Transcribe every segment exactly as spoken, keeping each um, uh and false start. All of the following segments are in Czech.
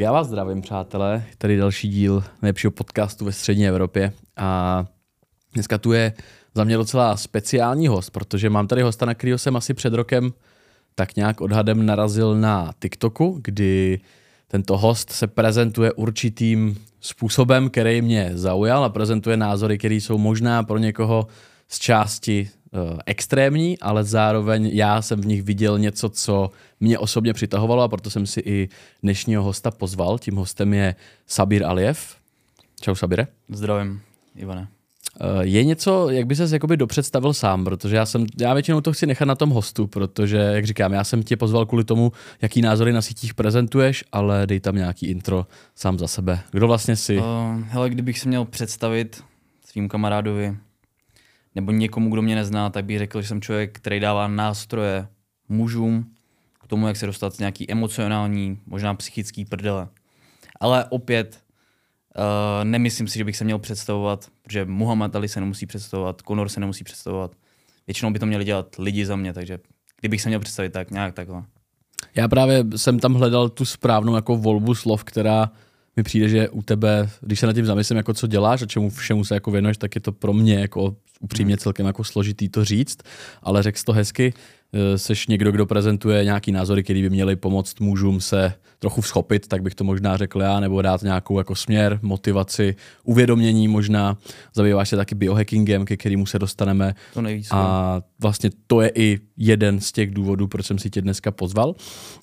já vás zdravím, přátelé. Tady další díl nejlepšího podcastu ve střední Evropě. A dneska tu je za mě docela speciální host, protože mám tady hosta, na kterého jsem asi před rokem tak nějak odhadem narazil na TikToku, kdy tento host se prezentuje určitým způsobem, který mě zaujal a prezentuje názory, které jsou možná pro někoho z části uh, extrémní, ale zároveň já jsem v nich viděl něco, co mě osobně přitahovalo, a proto jsem si i dnešního hosta pozval. Tím hostem je Sabir Alijev. Čau, Sabire. Zdravím, Ivane. Uh, je něco, jak by ses jakoby dopředstavil sám, protože já jsem, já většinou to chci nechat na tom hostu, protože, jak říkám, já jsem tě pozval kvůli tomu, jaký názory na sítích prezentuješ, ale dej tam nějaký intro sám za sebe. Kdo vlastně jsi? Uh, hele, kdybych se měl představit svým kamarádovi nebo někomu, kdo mě nezná, tak bych řekl, že jsem člověk, který dává nástroje mužům k tomu, jak se dostat z nějaký emocionální, možná psychický prdele. Ale opět uh, nemyslím si, že bych se měl představovat, protože Muhammad Ali se nemusí představovat, Conor se nemusí představovat. Většinou by to měli dělat lidi za mě, takže kdybych se měl představit, tak nějak takhle. Já právě jsem tam hledal tu správnou jako volbu slov, která mi přijde, že u tebe, když se nad tím zamyslím, jako co děláš a čemu všemu se jako věnuješ, tak je to pro mě jako upřímně celkem jako složitý to říct, ale řekl jsi to hezky, seš někdo, kdo prezentuje nějaký názory, který by měly pomoct mužům se trochu vzchopit, tak bych to možná řekl já, nebo dát nějakou jako směr, motivaci, uvědomění možná. Zabýváš se taky biohackingem, ke kterému se dostaneme. To nejvíc. A vlastně to je i jeden z těch důvodů, proč jsem si tě dneska pozval.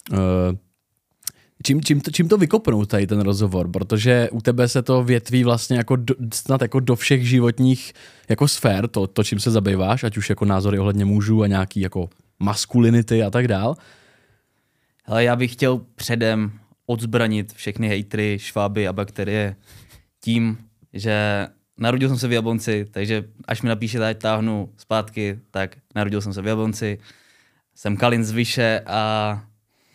Čím, čím, to, čím to vykopnou tady ten rozhovor, protože u tebe se to větví vlastně jako do, snad jako do všech životních jako sfér, to, to, čím se zabýváš, ať už jako názory ohledně mužů a nějaký jako maskulinity a tak dál. Hele, já bych chtěl předem odzbranit všechny hejtry, šváby a bakterie tím, že narodil jsem se v Jablonci, takže až mi napíšete, ať táhnu zpátky, tak narodil jsem se v Jablonci, jsem Kalin z Vyše a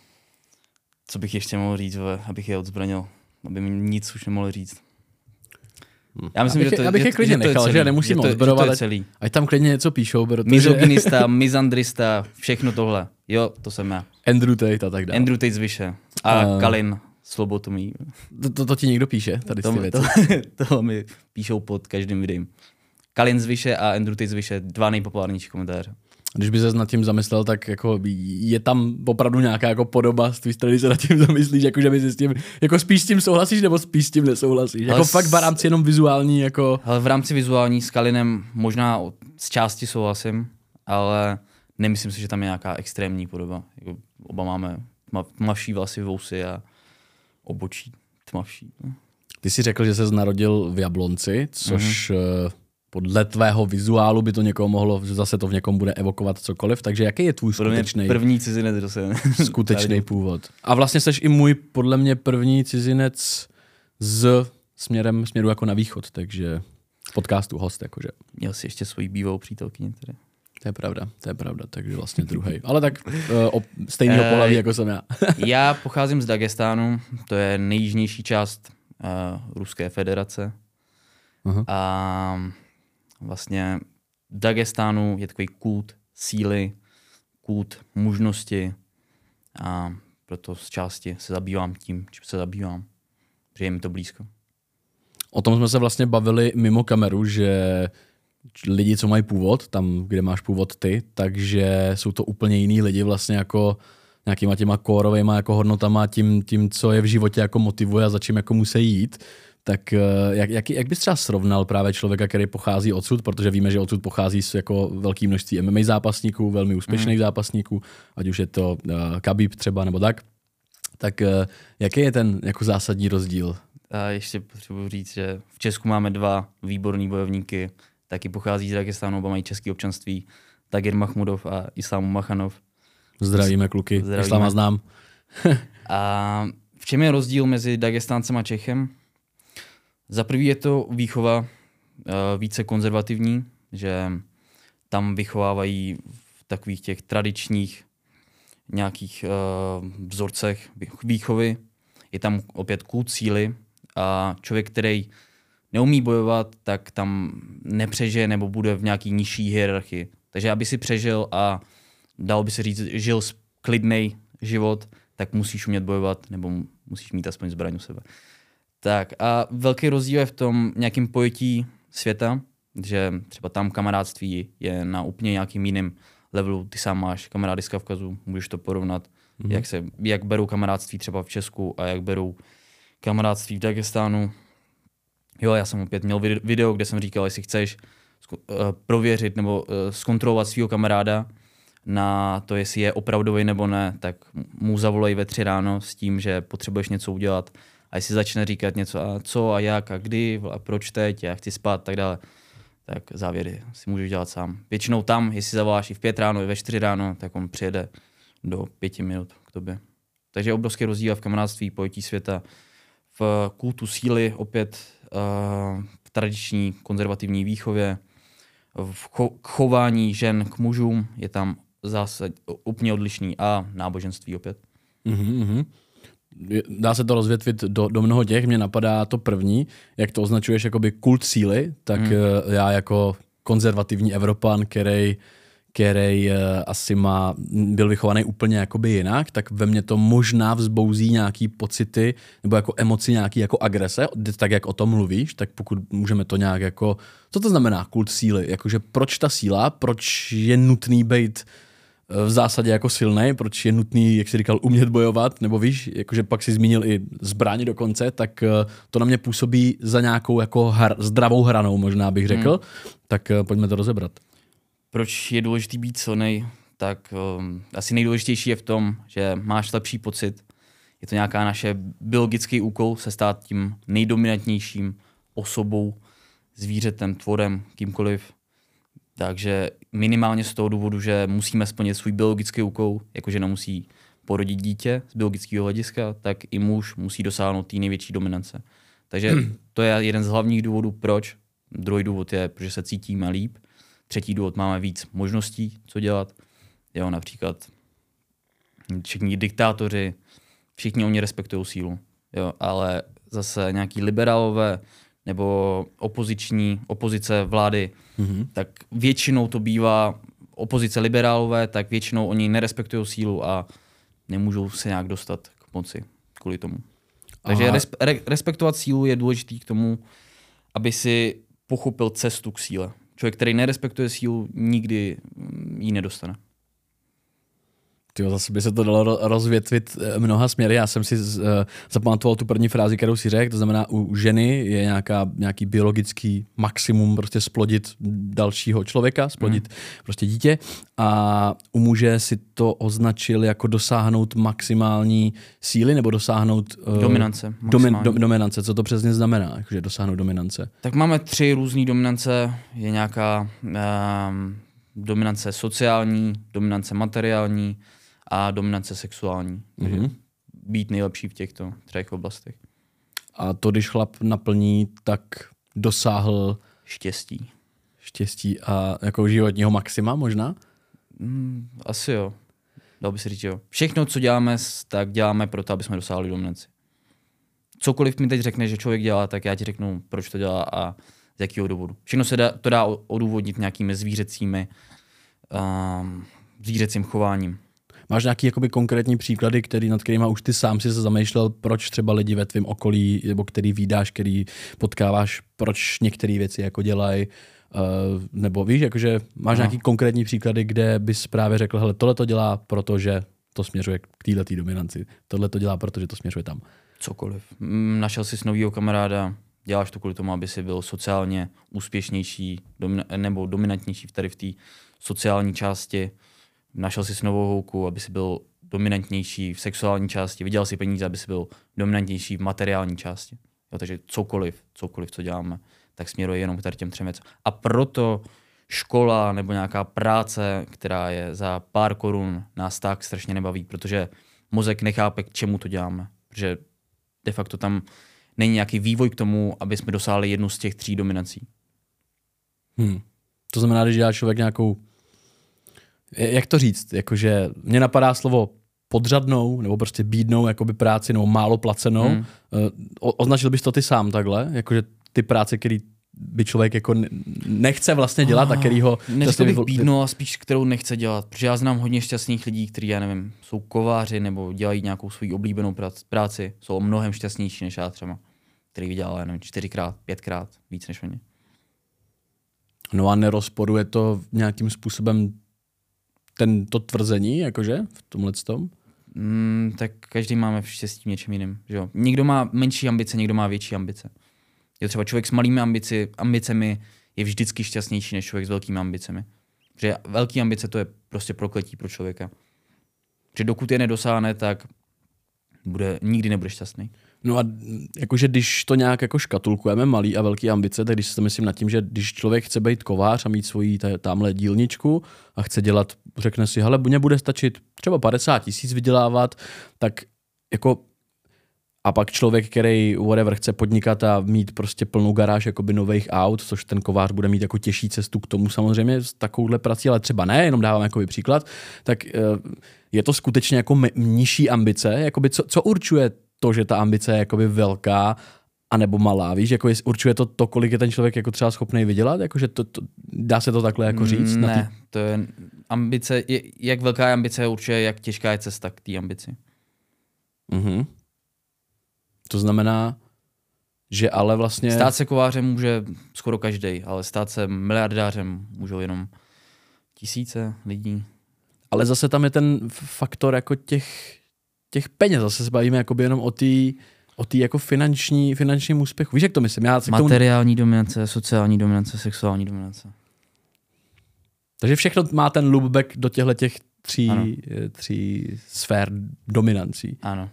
co bych ještě mohl říct, abych je odzbranil, aby mi nic už nemohl říct. Já myslím, abych, že to, je, abych je klidně nechal, celý, že nemusím odzbrovat, ať tam klidně něco píšou. Protože... Mizogynista, mizandrista, všechno tohle. Jo, to jsem já. Andrew Tate a tak dále. Andrew Tate z Vyše. A uh, Kalin Slobotomí. To, to, to ti někdo píše, tady to, ty věci? To, to mi píšou pod každým videem. Kalin z Vyše a Andrew Tate z Vyše, dva nejpopulárnější komentáře. Když by ses nad tím zamyslel, tak jako je tam opravdu nějaká jako podoba z tvý strany, se nad tím zamyslíš, jako že by si s tím, jako spíš s tím souhlasíš, nebo spíš s tím nesouhlasíš? Jako s... fakt v rámci jenom vizuální, jako... Ale v rámci vizuální s Kalinem možná z části souhlasím, ale nemyslím si, že tam je nějaká extrémní podoba. Jako oba máme tmavší vlasy, vousy a obočí tmavší. Ty jsi řekl, že ses narodil v Jablonci, což... Mm-hmm. Podle tvého vizuálu by to někoho mohlo, zase to v někom bude evokovat cokoliv, takže jaký je tvůj skutečný první cizinec, kdo se skutečný původ? A vlastně jsi i můj, podle mě, první cizinec z směrem, směru jako na východ, takže v podcastu host, jakože. Měl jsi ještě svoji bývalou přítelkyni tady. To je pravda, to je pravda, takže vlastně druhý. Ale tak uh, stejného pohlaví, jako jsem já. Já pocházím z Dagestánu, to je nejjižnější část uh, Ruské federace. Uh-huh. A vlastně v Dagestánu je takový kult síly, kult mužnosti a proto z části se zabývám tím, čím se zabývám, protože je mi to blízko. O tom jsme se vlastně bavili mimo kameru, že lidi, co mají původ, tam, kde máš původ ty, takže jsou to úplně jiný lidi vlastně jako nějakýma těma kórovejma jako hodnotama, tím, tím, co je v životě jako motivuje a za čím jako musí jít. Tak jak, jak, jak bys třeba srovnal právě člověka, který pochází odsud, protože víme, že odsud pochází z jako velké množství M M A zápasníků, velmi úspěšných mm. zápasníků, ať už je to uh, Khabib třeba nebo tak. Tak uh, jaký je ten jako zásadní rozdíl? A ještě potřebuji říct, že v Česku máme dva výborní bojovníky, taky pochází z Dagestánu, oba mají české občanství, Tagir Mahmudov a Islám Makhanov. Zdravíme kluky, Zdravíme. Isláma znám. A v čem je rozdíl mezi Dagestáncem a Čechem? Za prvý je to výchova uh, více konzervativní, že tam vychovávají v takových těch tradičních nějakých uh, vzorcech výchovy. Je tam opět kult síly a člověk, který neumí bojovat, tak tam nepřežije nebo bude v nějaký nižší hierarchii. Takže aby si přežil a dal by se říct, žil klidnej život, tak musíš umět bojovat nebo musíš mít aspoň zbraň u sebe. Tak a velký rozdíl je v tom nějakým pojetí světa, že třeba tam kamarádství je na úplně nějakým jiným levelu. Ty sám máš kamarády z Kavkazu, můžeš to porovnat, mm-hmm. jak, se, jak berou kamarádství třeba v Česku a jak berou kamarádství v Dagestánu. Jo, já jsem opět měl video, kde jsem říkal, jestli chceš prověřit nebo zkontrolovat svého kamaráda na to, jestli je opravdový nebo ne, tak mu zavolej ve tři ráno s tím, že potřebuješ něco udělat a jestli začne říkat něco a co a jak a kdy a proč teď, já chci spát a tak dále, tak závěry si můžeš dělat sám. Většinou tam, jestli zavoláš i v pět ráno, i ve čtyři ráno, tak on přijede do pěti minut k tobě. Takže obrovský rozdíl v kamarádství, pojetí světa, v kultu síly, opět uh, v tradiční konzervativní výchově, v cho- chování žen k mužům je tam zase úplně odlišný a náboženství opět. Mm-hmm. Dá se to rozvětvit do, do mnoho těch. Mně napadá to první, jak to označuješ jakoby kult síly, tak mm. já jako konzervativní Evropan, který který asi má, byl vychovaný úplně jakoby jinak, tak ve mně to možná vzbouzí nějaký pocity nebo jako emoci, nějaký jako agrese, tak jak o tom mluvíš, tak pokud můžeme to nějak jako, co to znamená kult síly, jakože proč ta síla, proč je nutný být v zásadě jako silnej, proč je nutný, jak jsi říkal, umět bojovat, nebo víš, jakože pak si zmínil i zbraně dokonce, tak to na mě působí za nějakou jako har, zdravou hranou, možná bych řekl, hmm. tak pojďme to rozebrat. Proč je důležitý být silnej, tak um, asi nejdůležitější je v tom, že máš lepší pocit. Je to nějaká naše biologický úkol se stát tím nejdominantnějším osobou, zvířetem, tvorem, kýmkoliv. Takže minimálně z toho důvodu, že musíme splnit svůj biologický úkol, jako žena musí porodit dítě z biologického hlediska, tak i muž musí dosáhnout té největší dominance. Takže to je jeden z hlavních důvodů, proč. Druhý důvod je, protože se cítíme líp. Třetí důvod, máme víc možností, co dělat. Jo, například všichni diktátoři, všichni oni respektují sílu. Jo, ale zase nějaký liberálové nebo opoziční, opozice vlády, mm-hmm. tak většinou to bývá opozice liberálové, tak většinou oni nerespektují sílu a nemůžou se nějak dostat k moci kvůli tomu. Takže resp- re- respektovat sílu je důležitý k tomu, aby si pochopil cestu k síle. Člověk, který nerespektuje sílu, nikdy ji nedostane. Tyjo, zase by se to dalo rozvětvit mnoha směry. Já jsem si z, uh, zapamatoval tu první frázi, kterou si řekl, to znamená u ženy je nějaká, nějaký biologický maximum prostě splodit dalšího člověka, splodit mm. prostě dítě a u muže si to označil jako dosáhnout maximální síly nebo dosáhnout uh, dominance. Domi, do, dominance. Co to přesně znamená, jakože dosáhnout dominance? Tak máme tři různé dominance. Je nějaká uh, dominance sociální, dominance materiální a dominance sexuální. Mm-hmm. Být nejlepší v těchto třech oblastech. A to, když chlap naplní, tak dosáhl štěstí. Štěstí a jako životního maxima možná? Mm, asi jo. Dal by se říct, jo. Všechno, co děláme, tak děláme proto, aby jsme dosáhli dominanci. Cokoliv mi teď řekne, že člověk dělá, tak já ti řeknu, proč to dělá a z jakého důvodu. Všechno se dá, to dá odůvodnit nějakými zvířecími, um, zvířecím chováním. Máš nějaký jakoby konkrétní příklady, který, nad kterýma už ty sám si se zamýšlel, proč třeba lidi ve tvém okolí, nebo který vídáš, který potkáváš, proč některé věci jako dělají, uh, nebo víš, jakože máš no. nějaký konkrétní příklady, kde bys právě řekl, hele, tohle to dělá, protože to směřuje k této dominanci, tohle to dělá, protože to směřuje tam. Cokoliv. Našel jsi novýho kamaráda, děláš to kvůli tomu, aby si byl sociálně úspěšnější domin- nebo dominantnější v tady v té sociální části. Našel jsi novou holku, aby si byl dominantnější v sexuální části, vydělal si peníze, aby si byl dominantnější v materiální části. Jo, takže cokoliv, cokoliv, co děláme, tak směruje jenom k tady těm třem věcem. A proto škola nebo nějaká práce, která je za pár korun, nás tak strašně nebaví, protože mozek nechápe, k čemu to děláme. Protože de facto tam není nějaký vývoj k tomu, aby jsme dosáhli jednu z těch tří dominací. Hmm. To znamená, když dělá člověk nějakou, jak to říct, jakože mně napadá slovo podřadnou, nebo prostě bídnou jakoby práci, nebo málo placenou. Hmm. O, označil bys to ty sám takhle? Jakože ty práce, které by člověk jako nechce vlastně dělat, a kterýho... Neřekl bych bídno, a spíš kterou nechce dělat, protože já znám hodně šťastných lidí, kteří, já nevím, jsou kováři nebo dělají nějakou svou oblíbenou práci, jsou mnohem šťastnější než já třeba, který vydělal, já nevím, čtyřikrát, pětkrát víc než oni. No a nerozporuje to nějakým způsobem tento tvrzení, jakože v tomhle tom? Mm, tak každý máme v štěstí v něčem jiným. Že jo? Někdo má menší ambice, někdo má větší ambice. Je třeba člověk s malými ambici, ambicemi je vždycky šťastnější než člověk s velkými ambicemi. Protože velký ambice to je prostě prokletí pro člověka. Protože dokud je nedosáhne, tak bude, nikdy nebude šťastný. No a jakože když to nějak jako škatulkujeme malý a velký ambice, tak když si to myslím nad tím, že když člověk chce být kovář a mít svoji tamhle dílničku a chce dělat, řekne si, hele, mně bude stačit třeba padesát tisíc vydělávat, tak jako a pak člověk, který whatever chce podnikat a mít prostě plnou garáž jakoby nových aut, což ten kovář bude mít jako těžší cestu k tomu samozřejmě s takovouhle prací, ale třeba ne, jenom dávám jakoby příklad, tak je to skutečně jako nižší ambice, jakoby co, co určuje to, že ta ambice je jakoby velká anebo malá, víš, jako určuje to to, kolik je ten člověk jako třeba schopný vydělat, jakože to, to, dá se to takhle jako říct? Ne, na tý... to je ambice, je, jak velká je ambice určuje, jak těžká je cesta k té ambici. Mhm. To znamená, že ale vlastně... Stát se kovářem může skoro každej, ale stát se miliardářem můžou jenom tisíce lidí. Ale zase tam je ten faktor jako těch, těch peněz. Zase se bavíme jakoby jenom o té o tý jako finanční, finančním úspěchu. Víš, jak to myslím? Já Materiální tomu... dominace, sociální dominace, sexuální dominace. Takže všechno má ten loopback do těchto těch tří, tří sfér dominancí. Ano.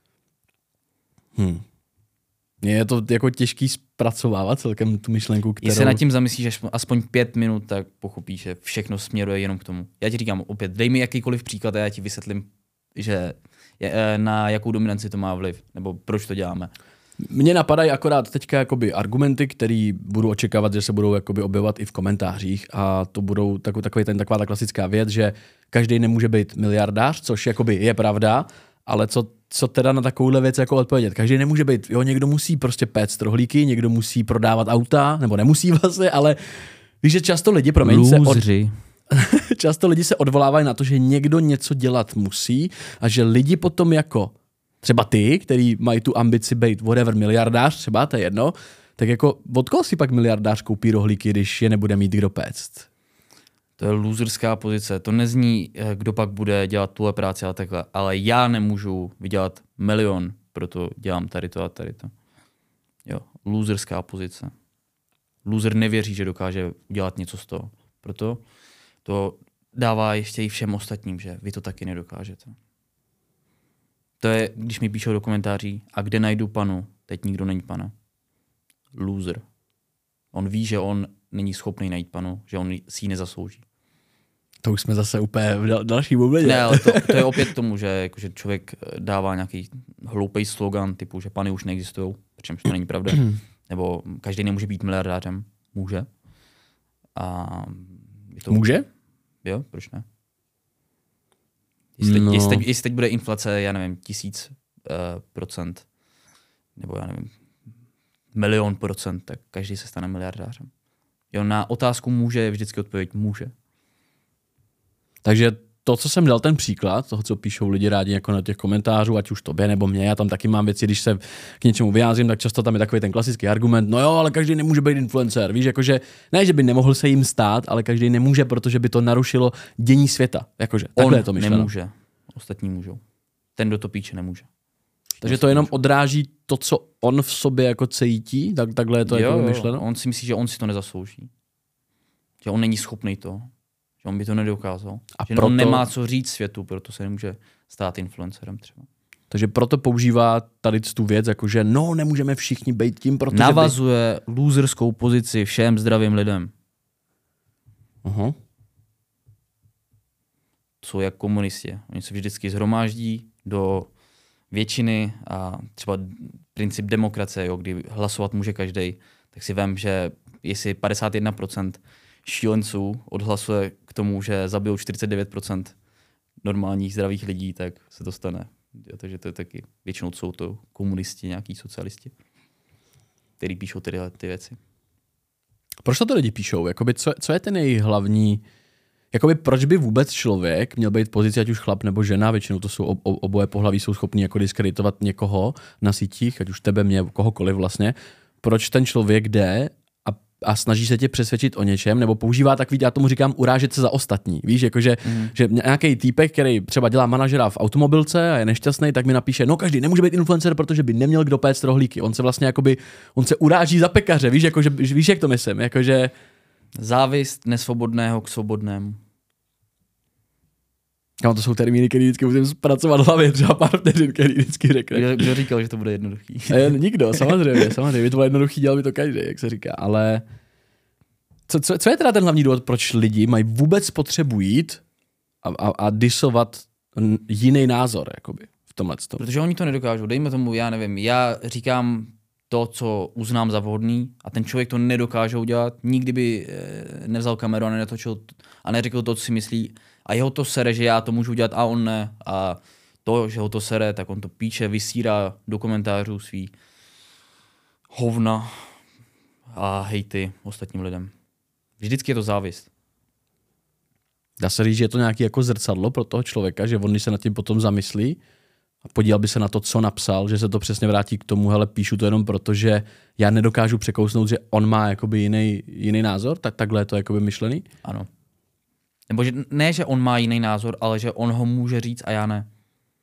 Hmm. Je to jako těžký zpracovávat celkem tu myšlenku, kterou... Když se nad tím zamyslíš aspoň pět minut, tak pochopíš, že všechno směruje jenom k tomu. Já ti říkám opět, dej mi jakýkoliv příklad a já ti vysvětlím, že je, na jakou dominanci to má vliv, nebo proč to děláme. Mně napadají akorát teďka jakoby argumenty, které budu očekávat, že se budou jakoby objevovat i v komentářích, a to budou takový, takový ten, taková ta klasická věc, že každý nemůže být miliardář, což jakoby je pravda, ale co, co teda na takovouhle věc jako odpovědět? Každý nemůže být, jo, někdo musí prostě péct rohlíky, někdo musí prodávat auta, nebo nemusí vlastně, ale víš, že často lidi, promiň, se od... často lidi se odvolávají na to, že někdo něco dělat musí a že lidi potom jako třeba ty, který mají tu ambici být whatever miliardář, třeba to je jedno, tak jako od koho si pak miliardář koupí rohlíky, když je nebude mít kdo péct? To je loserská pozice. To nezní, kdo pak bude dělat tuhle práci a takhle. Ale já nemůžu vydělat milion, proto dělám tady to a tady to. Jo, loserská pozice. Loser nevěří, že dokáže udělat něco z toho. Proto to dává ještě i všem ostatním, že vy to taky nedokážete. To je, když mi píšou do komentáří, a kde najdu panu, teď nikdo není pana. Loser. On ví, že on není schopný najít panu, že on si ji nezaslouží. To už jsme zase úplně v dal- další bublině. Ne, ale to, to je opět tomu, že, jako, že člověk dává nějaký hloupý slogan typu, že pany už neexistují, přičemž to není pravda. Nebo každý nemůže být miliardářem. Může. A je to... Může? Jo, proč ne? Jestli teď, no. jestli, teď, jestli teď bude inflace, já nevím, tisíc uh, procent, nebo já nevím, milion procent, tak každý se stane miliardářem. Jo, na otázku může je vždycky odpověď může. Takže to, co jsem dal ten příklad, toho, co píšou lidi rádi jako na těch komentářů, ať už tobě nebo mě, já tam taky mám věci, když se k něčemu vyjádřím, tak často tam je takový ten klasický argument, no jo, ale každý nemůže být influencer, víš, jakože ne, že by nemohl se jim stát, ale každý nemůže, protože by to narušilo dění světa, jakože takhle On je to myšleno. nemůže, ostatní můžou. Ten, kdo to píče, nemůže. Takže to jenom odráží to, co on v sobě jako cítí, tak takhle je to jo, jako jo, myšleno. On si myslí, že on si to nezaslouží. Že on není schopný to. Že on by to nedokázal. A že proto... on nemá co říct světu, proto se nemůže stát influencerem třeba. Takže proto používá tady tu věc, jakože no, nemůžeme všichni být tím, protože navazuje by... loserskou pozici všem zdravým lidem. Uh-huh. Jsou jak komunisti. Oni se vždycky shromáždí do většiny a třeba princip demokracie, jo, kdy hlasovat může každý, tak si vem, že jestli padesát jedna procent šílenců odhlasuje k tomu, že zabijou čtyřicet devět procent normálních zdravých lidí, tak se to stane. Jo, takže to je taky, většinou jsou to komunisti, nějaký socialisti, kteří píšou tyhle ty věci. Proč to lidi píšou? Jakoby, co, co je ten jejich hlavní... Jakoby proč by vůbec člověk měl být v pozici, ať už chlap nebo žena, většinou to jsou ob, oboje pohlaví, jsou schopní jako diskreditovat někoho na sítích, ať už tebe, mě, kohokoliv vlastně. Proč ten člověk jde a, a snaží se tě přesvědčit o něčem, nebo používá takový, já tomu říkám, urážet se za ostatní. Víš, jakože mm. že nějaký týpek, který třeba dělá manažera v automobilce a je nešťastný, tak mi napíše, no každý nemůže být influencer, protože by neměl kdo péct rohlíky. On se vlastně jakoby, on se uráží za pekaře, víš, jakože, víš, jak to myslím, jakože... Závist nesvobodného k svobodnému. Kámo, to jsou termíny, které vždycky musím zpracovat v hlavě, třeba pár vteřin, který vždycky řekne. Kdo, kdo říkal, že to bude jednoduchý? Nikdo, samozřejmě, samozřejmě. By to bylo jednoduchý, dělal by to každý, jak se říká, ale co, co, co je teda ten hlavní důvod, proč lidi mají vůbec potřebu jít a, a, a disovat jiný názor, jakoby, v tomhle tom? Protože oni to nedokážou, dejme tomu, já nevím, já říkám to, co uznám za vhodný a ten člověk to nedokáže udělat, nikdy by nevzal kameru a nenatočil a neřekl to, co si myslí a jeho to sere, že já to můžu udělat a on ne a to, že ho to sere, tak on to píše, vysírá do komentářů svý hovna a hejty ostatním lidem. Vždycky je to závist. Dá se říct, že je to nějaký jako zrcadlo pro toho člověka, že on, když se nad tím potom zamyslí a podíval by se na to, co napsal, že se to přesně vrátí k tomu, hele, píšu to jenom proto, že já nedokážu překousnout, že on má jakoby jiný, jiný názor, tak takhle je to jakoby myšlený? Ano. Nebo že ne, že on má jiný názor, ale že on ho může říct a já ne.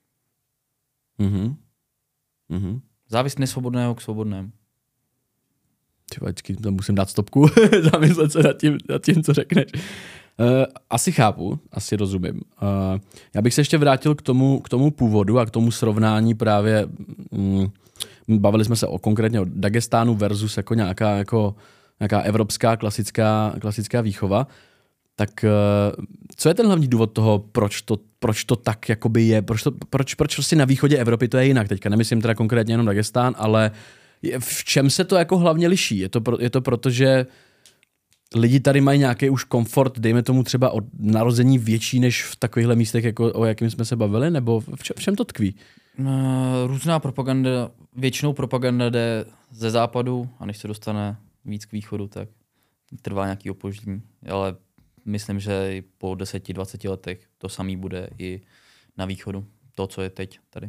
Mhm. Mhm. Závist nesvobodného k svobodnému. Třeba vždycky tam musím dát stopku, zamyslet se nad tím, nad tím, co řekneš. Uh, asi chápu, asi rozumím. Uh, já bych se ještě vrátil k tomu, k tomu původu a k tomu srovnání právě, um, bavili jsme se o konkrétně o Dagestánu versus jako nějaká, jako, nějaká evropská klasická, klasická výchova. Tak uh, co je ten hlavní důvod toho, proč to, proč to tak jakoby je, proč, to, proč, proč prostě na východě Evropy to je jinak? Teďka nemyslím teda konkrétně jenom Dagestán, ale v čem se to jako hlavně liší? Je to, pro, je to proto, že lidi tady mají nějaký už komfort, dejme tomu třeba od narození větší než v takovýchhle místech, jako o jakým jsme se bavili, nebo v čem, v čem to tkví? Různá propaganda, většinou propaganda jde ze západu a než se dostane víc k východu, tak trvá nějaký opoždění. Ale myslím, že i po deseti dvaceti letech to samý bude i na východu. To, co je teď tady.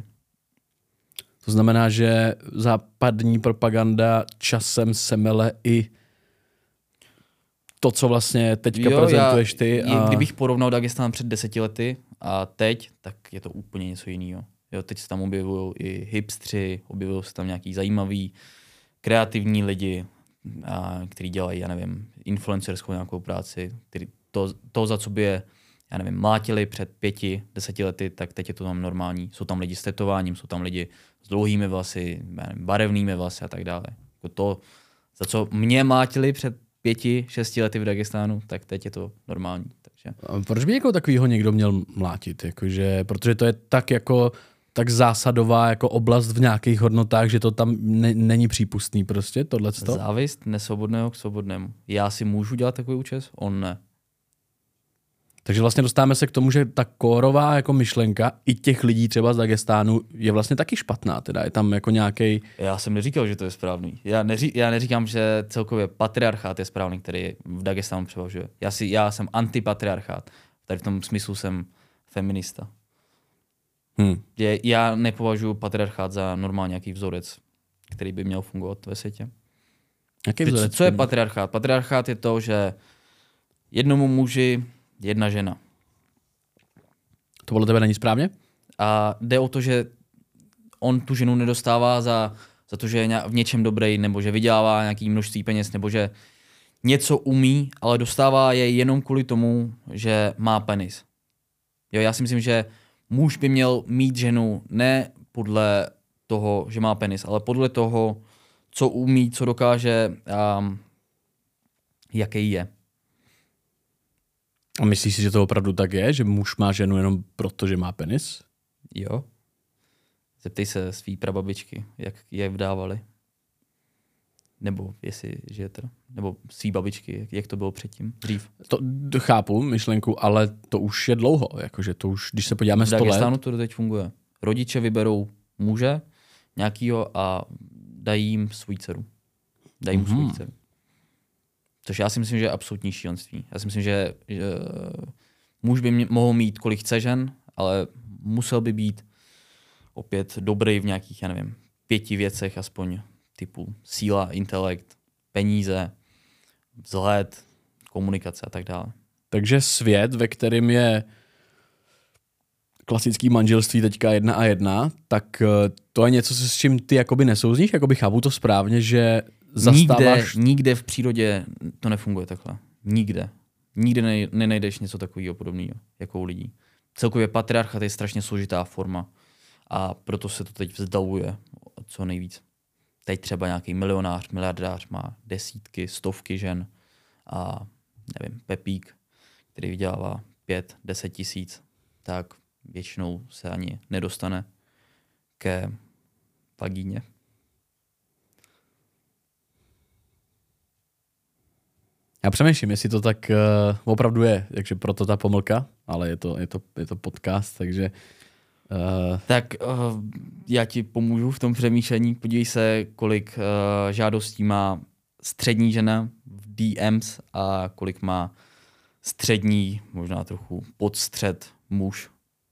To znamená, že západní propaganda časem semele i to, co vlastně teďka jo, prezentuješ ty. A... Kdybych porovnal Dagestán před deseti lety a teď, tak je to úplně něco jiného. Jo, teď se tam objevují i hipstři, objevují se tam nějaký zajímavý, kreativní lidi, a, kteří dělají, já nevím, influencerskou nějakou práci. Který to, to, za co by je, já nevím, mlátili před pěti, deseti lety, tak teď je to tam normální. Jsou tam lidi s tetováním, jsou tam lidi s dlouhými vlasy, nevím, barevnými vlasy a tak dále. Jako to, za co mě mlátili před pěti, šesti lety v Dagestánu, tak teď je to normální. Takže. A proč by jako takovýho někdo měl mlátit? Jakože, protože to je tak jako tak zásadová jako oblast v nějakých hodnotách, že to tam ne, není přípustný prostě, tohleto. Závist nesvobodného k svobodnému. Já si můžu dělat takový účes, on ne. Takže vlastně dostáváme se k tomu, že ta kórová jako myšlenka i těch lidí třeba z Dagestánu je vlastně taky špatná. Teda je tam jako nějaký. Já jsem neříkal, že to je správný. Já, neří, já neříkám, že celkově patriarchát je správný, který v Dagestánu převažuje. Já, si, já jsem antipatriarchát. Tady v tom smyslu jsem feminista. Hmm. Je, já nepovažuji patriarchát za normální nějaký vzorec, který by měl fungovat ve světě. Jaký vzorec? Co je patriarchát? Patriarchát je to, že jednomu muži jedna žena. To podle tebe není správně? A jde o to, že on tu ženu nedostává za, za to, že je v něčem dobrý, nebo že vydělává nějaký množství peněz, nebo že něco umí, ale dostává je jenom kvůli tomu, že má penis. Jo, já si myslím, že muž by měl mít ženu ne podle toho, že má penis, ale podle toho, co umí, co dokáže, um, jaký je. A myslíš si, že to opravdu tak je, že muž má ženu jenom proto, že má penis? Jo. Zeptej se svý prababičky, jak je vdávali. Nebo jestli žijete. Nebo svý babičky, jak to bylo předtím, dřív. To chápu myšlenku, ale to už je dlouho. Jakože to už, když se podíváme sto let. V Dagestánu to teď funguje. Rodiče vyberou muže nějakýho a dají jim svou dceru. Dají mu mm-hmm. svou dceru. Což já si myslím, že je absolutní šílenství. Já si myslím, že, že muž by mě, mohl mít kolik chce žen, ale musel by být opět dobrý v nějakých, já nevím, pěti věcech aspoň, typu síla, intelekt, peníze, vzhled, komunikace a tak dále. Takže svět, ve kterém je klasický manželství teďka jedna a jedna, tak to je něco, s čím ty jakoby nesouzníš? Jakoby chápu to správně, že zastáváš... Nikde, nikde v přírodě to nefunguje takhle. Nikde. Nikde ne, nenajdeš něco takového podobného jako u lidí. Celkově patriarchat je strašně složitá forma a proto se to teď vzdaluje co nejvíc. Teď třeba nějaký milionář, miliardář má desítky, stovky žen a nevím, Pepík, který vydělává pět, deset tisíc, tak většinou se ani nedostane ke vagíně. Já přemýšlím, jestli to tak uh, opravdu je, takže proto ta pomlka, ale je to, je to, je to podcast, takže... Uh... Tak uh, já ti pomůžu v tom přemýšlení. Podívej se, kolik uh, žádostí má střední žena v D Ms a kolik má střední, možná trochu podstřed muž.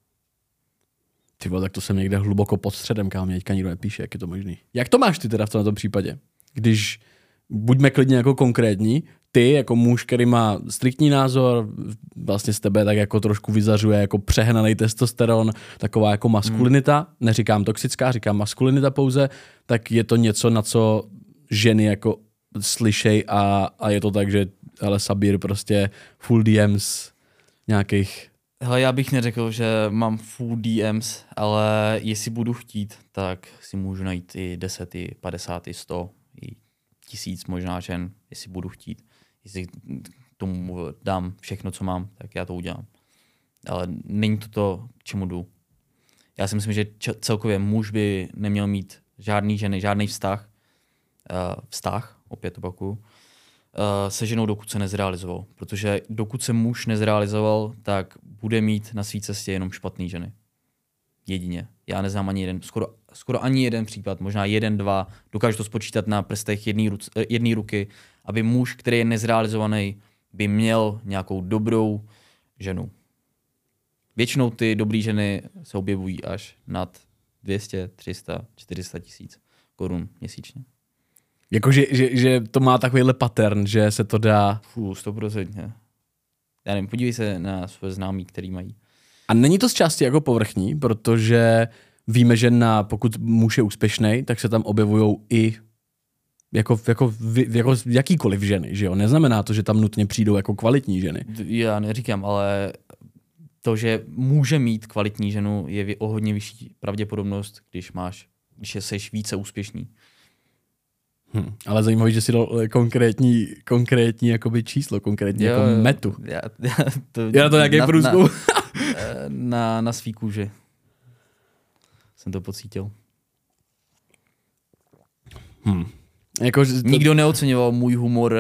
Ty vole, tak to jsem někde hluboko pod středem, kam mě teďka nikdo nepíše, jak je to možný. Jak to máš ty teda v tomto případě? Když, buďme klidně jako konkrétní, ty jako muž, který má striktní názor, vlastně z tebe tak jako trošku vyzařuje jako přehnaný testosteron, taková jako maskulinita, hmm. neříkám toxická, říkám maskulinita pouze, tak je to něco, na co ženy jako slyšej a, a je to tak, že hele, Sabír prostě full D Ms nějakých... Hele, já bych neřekl, že mám full D Ms, ale jestli budu chtít, tak si můžu najít i deset, i padesát, i sto, i tisíc možná žen, jestli budu chtít. Jestli tomu dám všechno, co mám, tak já to udělám. Ale není to to, k čemu jdu. Já si myslím, že celkově muž by neměl mít žádný ženy, žádný vztah, uh, vztah, opět opakuju, uh, se ženou, dokud se nezrealizoval. Protože dokud se muž nezrealizoval, tak bude mít na své cestě jenom špatný ženy. Jedině. Já neznám ani jeden, skoro, skoro ani jeden případ, možná jeden, dva, dokážu to spočítat na prstech jedné ruky, aby muž, který je nezrealizovaný, by měl nějakou dobrou ženu. Většinou ty dobré ženy se objevují až nad dvě stě, tři sta, čtyři sta tisíc korun měsíčně. Jakože že, že to má takovýhle pattern, že se to dá... Fů, sto procent. Já nevím, podívej se na své známí, který mají. A není to z části jako povrchní, protože víme, že na, pokud muž je úspěšný, tak se tam objevují i jako, jako, jako jakýkoliv ženy, že jo? Neznamená to, že tam nutně přijdou jako kvalitní ženy. Já neříkám, ale to, že může mít kvalitní ženu, je o hodně vyšší pravděpodobnost, když máš, když jsi více úspěšný. Hm, ale zajímavý, že si dal konkrétní, konkrétní jakoby číslo, konkrétní jo, jako metu. Já, já to, já to nějaký průzkum. Na, na, na svý kůži jsem to pocítil. Hm. Jako, to... Nikdo neoceňoval můj humor,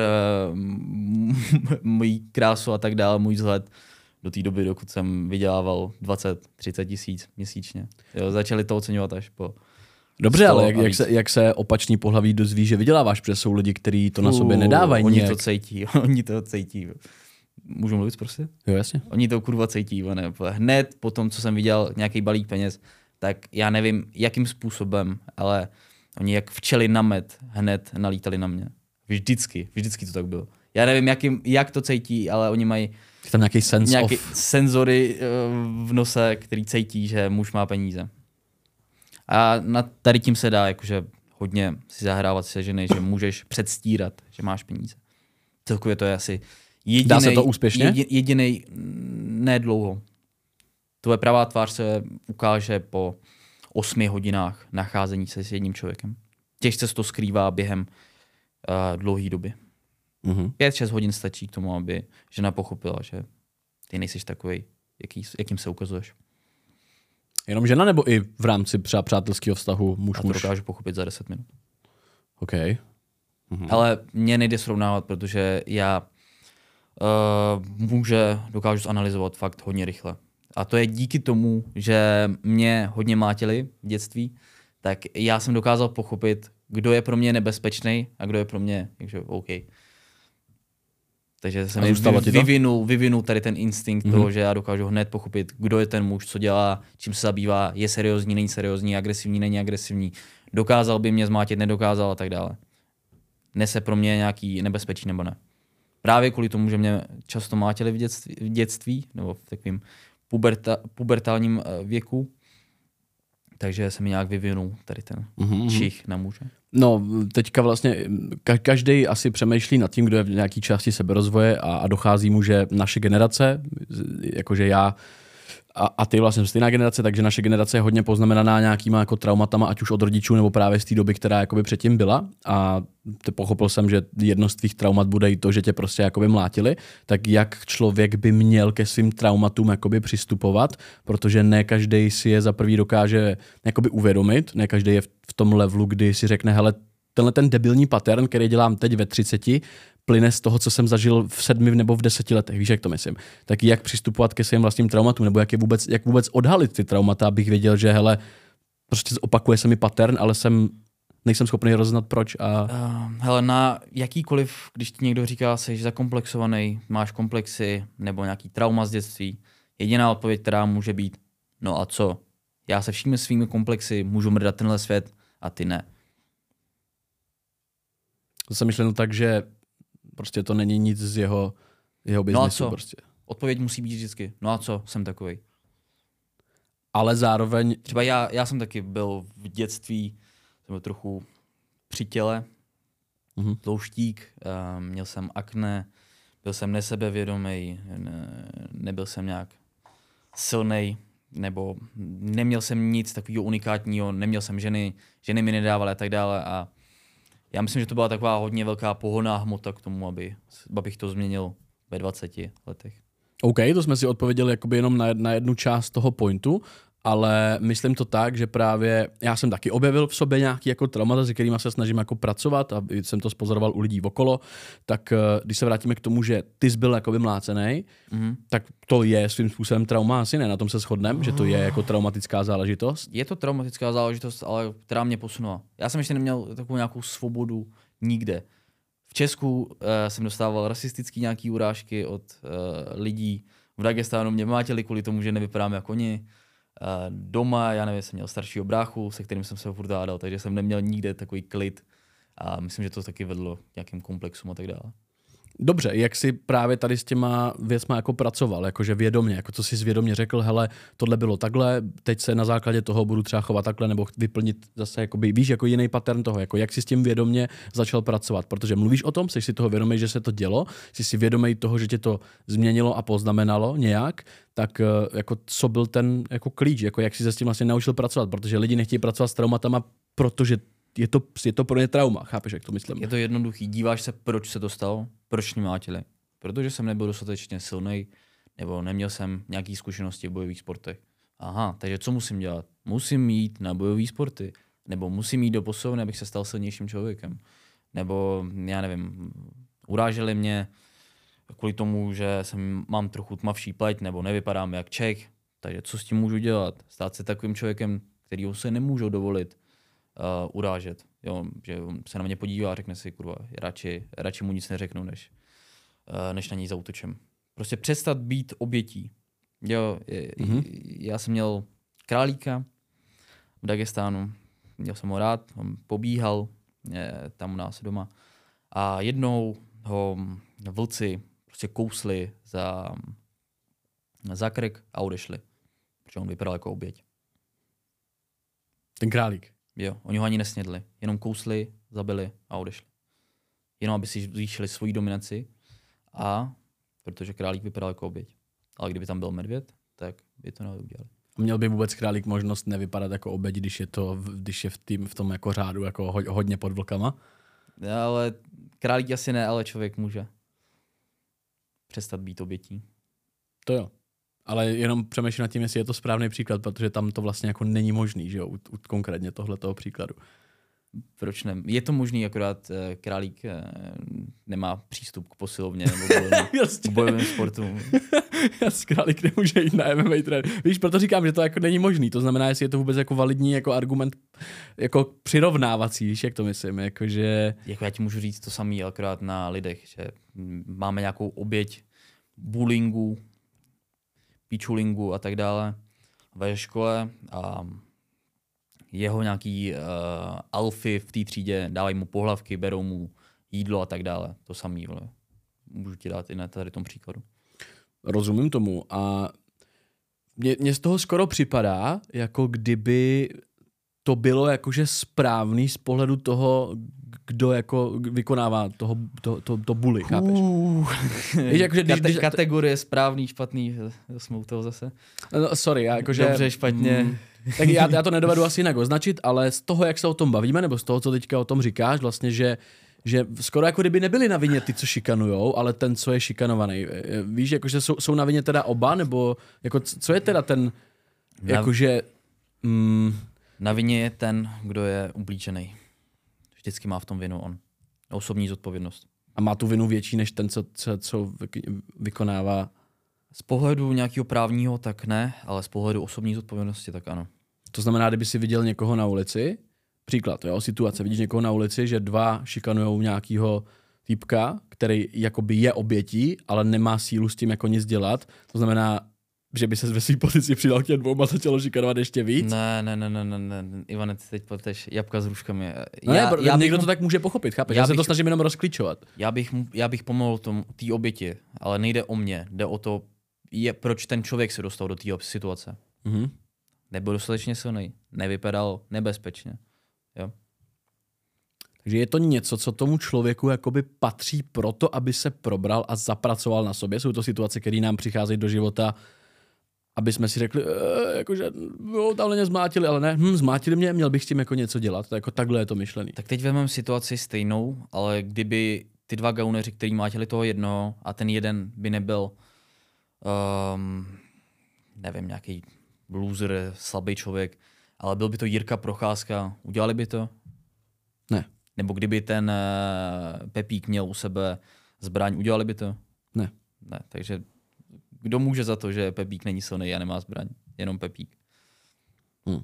můj krásu a tak dále, můj vzhled do té doby, dokud jsem vydělával dvacet třicet tisíc měsíčně. Jo, začali to oceňovat až po... Dobře, ale jak, jak, se, jak se opačný pohlaví dozví, že vyděláváš, protože jsou lidi, kteří to na sobě nedávají. Oni nějak. to cítí, oni to cítí. Můžu mluvit prostě? Jo, jasně. Oni to kurva cítí. Ne? Hned po tom, co jsem viděl nějaký balík peněz, tak já nevím, jakým způsobem, ale oni jak včely na med hned nalítali na mě. Vždycky, vždycky to tak bylo. Já nevím, jakým, jak to cítí, ale oni mají tam nějaký sense nějaký of... senzory v nose, který cítí, že muž má peníze. A na tady tím se dá jakože hodně si zahrávat se ženy, že můžeš předstírat, že máš peníze. Celkově to je asi jedinej, dá se to úspěšně? Jedi, jedinej, ne dlouho. Tvoje pravá tvář se ukáže po osmi hodinách nacházení se s jedním člověkem. Těžce se to skrývá během uh, dlouhé doby. Mm-hmm. Pět, šest hodin stačí k tomu, aby žena pochopila, že ty nejsiš takovej, jaký, jakým se ukazuješ. Jenom žena nebo i v rámci třeba přátelského vztahu muž A to muž? dokážu pochopit za deset minut. OK. Mhm. Ale mě nejde srovnávat, protože já uh, může, dokážu analyzovat fakt hodně rychle. A to je díky tomu, že mě hodně mlátili v dětství, tak já jsem dokázal pochopit, kdo je pro mě nebezpečný a kdo je pro mě, takže OK. Takže jsem vy, vyvinul, vyvinul tady ten instinkt mm-hmm. toho, že já dokážu hned pochopit, kdo je ten muž, co dělá, čím se zabývá, je seriózní, není seriózní, agresivní, není agresivní, dokázal by mě zmátit, nedokázal a tak dále. Nese pro mě nějaký nebezpečí nebo ne. Právě kvůli tomu, že mě často mátili v dětství, v dětství nebo v takovém puberta, pubertálním věku, takže se mi nějak vyvinul tady ten mm-hmm. čich na muže. No, teďka vlastně ka- každý asi přemýšlí nad tím, kdo je v nějaké části seberozvoje a, a dochází mu, že naše generace, jakože já a, a ty vlastně stejná generace, takže naše generace je hodně poznamenaná nějakýma jako traumatama, ať už od rodičů nebo právě z té doby, která jakoby předtím byla. A te pochopil jsem, že jedno z tvých traumat bude i to, že tě prostě jakoby mlátili. Tak jak člověk by měl ke svým traumatům jakoby přistupovat, protože ne každý si je za prvý dokáže jakoby uvědomit, ne každý je v, v tom levelu, kdy si řekne, hele, tenhle ten debilní pattern, který dělám teď ve třiceti, plyne z toho, co jsem zažil v sedmi nebo v deseti letech, víš, jak to myslím. Tak jak přistupovat ke svým vlastním traumatům, nebo jak, je vůbec, jak vůbec odhalit ty traumata, abych věděl, že hele, prostě opakuje se mi pattern, ale jsem, nejsem schopný rozeznat proč. A... Uh, hele, na jakýkoliv, když ti někdo říká, jsi zakomplexovaný, máš komplexy, nebo nějaký trauma z dětství, jediná odpověď, která může být, no a co? Já se všemi svými komplexy můžu mrdat tenhle svět a ty ne. To jsem myšleno tak, že prostě to není nic z jeho, jeho biznesu. No a co? Prostě. Odpověď musí být vždycky. No a co? Jsem takovej. Ale zároveň... Třeba já, já jsem taky byl v dětství, jsem byl trochu při těle, mm-hmm. tlouštík, uh, měl jsem akné, byl jsem nesebevědomý, ne, nebyl jsem nějak silnej, nebo neměl jsem nic takového unikátního, neměl jsem ženy, ženy mi nedávaly a tak dále. A já myslím, že to byla taková hodně velká pohonná hmota k tomu, aby, abych to změnil ve dvaceti letech. OK, to jsme si odpověděli jakoby jenom na, na jednu část toho pointu, ale myslím to tak, že právě já jsem taky objevil v sobě nějaký jako traumata, se kterými se snažím jako pracovat a jsem to spozoroval u lidí okolo, tak když se vrátíme k tomu, že ty jsi byl jakoby mlácenej, mm-hmm. tak to je svým způsobem trauma, asi ne, na tom se shodneme, oh. že to je jako traumatická záležitost. Je to traumatická záležitost, ale která mě posunula. Já jsem ještě neměl takovou nějakou svobodu nikde. V Česku uh, jsem dostával rasistický nějaký urážky od uh, lidí. V Dagestánu mě mátili kvůli tomu, že nevypadám jako oni. Uh, doma, já nevím, jsem měl staršího bráchu, se kterým jsem se furt hádal, takže jsem neměl nikde takový klid. A myslím, že to taky vedlo k nějakým komplexům a tak dále. Dobře, jak jsi právě tady s těma věcma jako pracoval, jakože vědomě, jako co jsi vědomě řekl, hele, tohle bylo takhle, teď se na základě toho budu třeba chovat takhle, nebo vyplnit zase, jakoby, víš, jako jiný pattern toho, jako jak jsi s tím vědomě začal pracovat, protože mluvíš o tom, jsi si toho vědomý, že se to dělo, jsi si vědomý toho, že tě to změnilo a poznamenalo nějak, tak jako co byl ten jako klíč, jako jak jsi se s tím vlastně naučil pracovat, protože lidi nechtějí pracovat s traumatama, protože je to, je to pro ně trauma, chápeš, jak to myslím? Je to jednoduchý, díváš se, proč se to stalo, proč mě mátili. Protože jsem nebyl dostatečně silný, nebo neměl jsem nějaké zkušenosti v bojových sportech. Aha, takže co musím dělat? Musím jít na bojové sporty, nebo musím jít do posilovny, abych se stal silnějším člověkem. Nebo, já nevím, uráželi mě kvůli tomu, že jsem, mám trochu tmavší pleť, nebo nevypadám jak Čech. Takže co s tím můžu dělat? Stát se takovým člověkem, kterýho se nemůžou dovolit Uh, urážet, jo, že se na mě podívá a řekne si, kurva, radši, radši mu nic neřeknu, než, uh, než na něj zaútočím. Prostě přestat být obětí. Jo, mm-hmm. Já jsem měl králíka v Dagestánu, měl jsem ho rád, on pobíhal je, tam u nás doma a jednou ho vlci prostě kousli za, za krk a odešli, protože on vypadal jako oběť. Ten králík? Jo, oni ho ani nesnědli, jenom kousli, zabili a odešli. Jenom aby si zvýšili svoji dominaci a protože králík vypadal jako oběť. Ale kdyby tam byl medvěd, tak by to neudělali. Měl by vůbec králík možnost nevypadat jako oběť, když je to, když je v, tým, v tom jako řádu jako hodně pod vlkama? Ale králík asi ne, ale člověk může přestat být obětí. To jo. Ale jenom přemýšlím nad tím, jestli je to správný příklad, protože tam to vlastně jako není možný, že jo, u, u konkrétně tohletoho příkladu. Proč ne? Je to možný, akorát Králík nemá přístup k posilovně nebo k bojovým sportům. Jasně, Králík nemůže jít na M M A trénink. Víš, proto říkám, že to jako není možný. To znamená, jestli je to vůbec jako validní jako argument jako přirovnávací, víš, jak to myslím. Jako, že... jako já ti můžu říct to samý, akorát na lidech, že máme nějakou oběť bullyingu, pičulingu a tak dále ve škole a jeho nějaký uh, alfy v té třídě dávají mu pohlavky, berou mu jídlo a tak dále. To samý, vole. Můžu ti dát i na tady tom příkladu. Rozumím tomu a mně, mně z toho skoro připadá, jako kdyby to bylo jakože správný z pohledu toho, kdo jako vykonává toho, to, to, to bully, chápeš? Uh, Víš, jakože, když, Kate, když, kategorie správný, špatný, jsme u toho zase. No, sorry, já jakože... Dobře, špatně. Mm, tak já, já to nedovedu asi jinak označit, ale z toho, jak se o tom bavíme, nebo z toho, co teďka o tom říkáš, vlastně, že že skoro jako kdyby nebyli na vině ty, co šikanujou, ale ten, co je šikanovaný. Víš, jakože jsou, jsou na vině teda oba, nebo jako co je teda ten, jakože... Mm, na vině je ten, kdo je ublížený. Vždycky má v tom vinu on. Osobní zodpovědnost. A má tu vinu větší, než ten, co, co, co vykonává? Z pohledu nějakého právního tak ne, ale z pohledu osobní zodpovědnosti tak ano. To znamená, kdyby si viděl někoho na ulici, příklad, jo, situace, vidíš někoho na ulici, že dva šikanujou nějakýho týpka, který jakoby je obětí, ale nemá sílu s tím jako nic dělat, to znamená, že by se ve své pozici přidal k těm dvou a začalo šikanovat ještě víc? Ne, ne, ne, ne, ne, ne. Ivane, ty teď poteš jabka s růžkami. No já, ne, já někdo bych, to tak může pochopit, chápeš? Já, já se bych, to snažím jenom rozklíčovat. Já bych, já bych pomohl té oběti, ale nejde o mě, jde o to, je, proč ten člověk se dostal do té situace. Mm-hmm. Nebyl dostatečně silný, nevypadal nebezpečně. Jo? Takže je to něco, co tomu člověku jakoby patří proto, aby se probral a zapracoval na sobě. Jsou to situace, které nám přicházejí do života, aby jsme si řekli, e, jakože jo, tamhle mě zmátili, ale ne, hm, zmátili mě, měl bych s tím jako něco dělat. To jako takhle je to myšlený. Tak teď vezmeme situaci stejnou, ale kdyby ty dva gauneři, kteří mátili toho jednoho a ten jeden by nebyl, um, nevím, nějaký loser, slabý člověk, ale byl by to Jirka Procházka, udělali by to? Ne. Nebo kdyby ten uh, Pepík měl u sebe zbraň, udělali by to? Ne. Ne, takže kdo může za to, že Pepík není silný a nemá zbraň? Jenom Pepík. Hmm.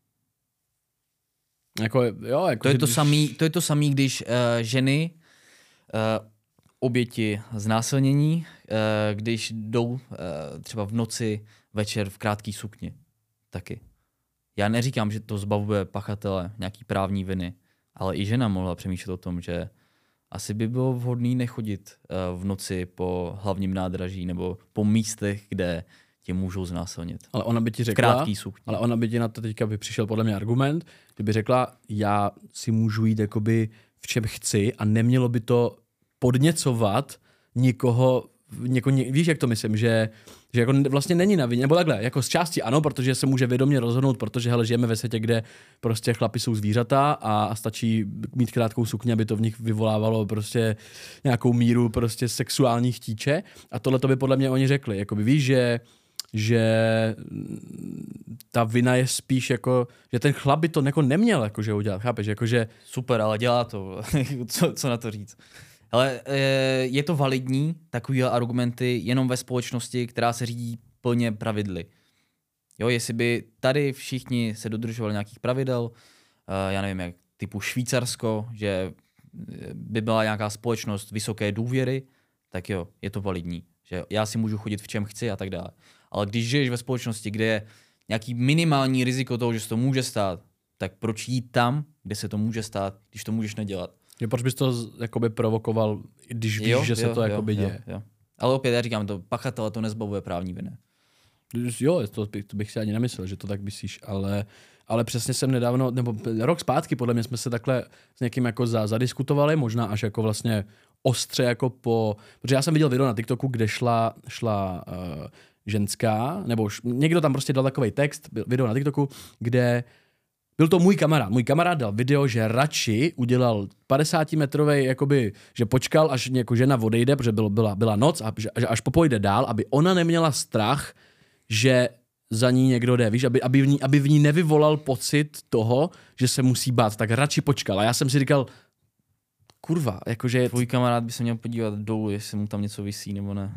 Jako, jo, jako to, je to, když... samý, to je to samý, když uh, ženy, uh, oběti znásilnění, uh, když jdou uh, třeba v noci večer v krátký sukni. Taky. Já neříkám, že to zbavuje pachatele nějaký právní viny, ale i žena mohla přemýšlet o tom, že asi by bylo vhodné nechodit uh, v noci po hlavním nádraží nebo po místech, kde tě můžou znásilnit. Ale ona by ti řekla, krátký sukni. Ale ona by ti na to teďka by přišel podle mě argument, kdyby řekla, já si můžu jít jakoby v čem chci a nemělo by to podněcovat nikoho, něko, ně, víš, jak to myslím, že, že jako vlastně není na vině, nebo takhle, jako z části ano, protože se může vědomě rozhodnout, protože hele, žijeme ve světě, kde prostě chlapi jsou zvířata a, a stačí mít krátkou sukni, aby to v nich vyvolávalo prostě nějakou míru prostě sexuální chtíče a tohle to by podle mě oni řekli, jakoby víš, že že ta vina je spíš jako, že ten chlap by to jako neměl jakože udělat, chápeš, jakože... Super, ale dělá to, co, co na to říct. Ale je to validní, takovýhle argumenty, jenom ve společnosti, která se řídí plně pravidly. Jo, jestli by tady všichni se dodržovali nějakých pravidel, já nevím, jak typu Švýcarsko, že by byla nějaká společnost vysoké důvěry, tak jo, je to validní. Že já si můžu chodit v čem chci a tak dále. Ale když žiješ ve společnosti, kde je nějaký minimální riziko toho, že se to může stát, tak proč jít tam, kde se to může stát, když to můžeš nedělat? Je, proč bys to jakoby provokoval, když víš, jo, že se jo, to jo, jakoby jo, děje? Jo. Ale opět já říkám, to pachatele to nezbavuje právní viny. Jo, to bych, to bych si ani nemyslel, že to tak myslíš, ale, ale přesně jsem nedávno, nebo rok zpátky podle mě jsme se takhle s někým jako za, zadiskutovali, možná až jako vlastně ostře jako po, protože já jsem viděl video na TikToku, kde šla, šla uh, ženská, nebo š, někdo tam prostě dal takovej text, video na TikToku, kde byl to můj kamarád. Můj kamarád dal video, že radši udělal padesátimetrovej, jakoby, že počkal, až jako žena odejde, protože bylo, byla, byla noc a že, že až popojde dál, aby ona neměla strach, že za ní někdo jde, víš, aby, aby, v ní, aby v ní nevyvolal pocit toho, že se musí bát, tak radši počkal. A já jsem si říkal, kurva, jakože... Tvůj kamarád by se měl podívat dolů, jestli mu tam něco visí, nebo ne.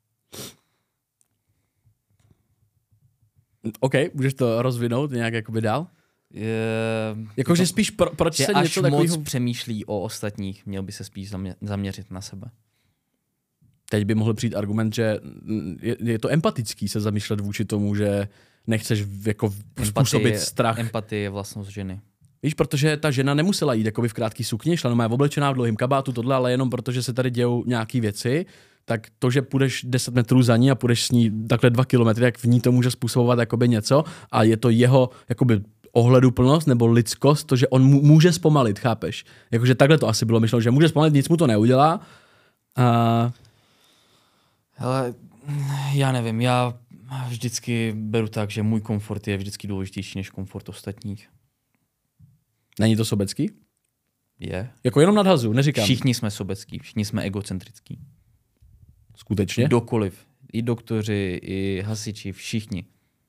OK, můžeš to rozvinout nějak jakoby dál? Je... Jakože spíš pro, proč že se až něco moc takového... přemýšlí o ostatních, měl by se spíš zamě- zaměřit na sebe. Teď by mohl přijít argument, že je, je to empatický se zamýšlet vůči tomu, že nechceš jako způsobit strach. Empatie je vlastnost ženy. Víš, protože ta žena nemusela jít jakoby v krátký sukni, šla normálně oblečená v dlouhém kabátu, tohle, ale jenom protože se tady dějou nějaký věci, tak to, že půjdeš deset metrů za ní a půjdeš s ní takhle dva kilometry, tak v ní to může způsobovat jakoby něco a je to jeho jakoby ohleduplnost nebo lidskost, to, že on může zpomalit, chápeš? Jakože takhle to asi bylo myšleno, že může zpomalit, nic mu to neudělá. A... Hele, já nevím, já vždycky beru tak, že můj komfort je vždycky důležitější než komfort ostatních. Není to sobecký? Je. Jako jenom nadhazu, neříkám. Všichni jsme sobecký, všichni jsme egocentrický. Skutečně? Kdokoliv. I doktoři, i hasiči, všichni.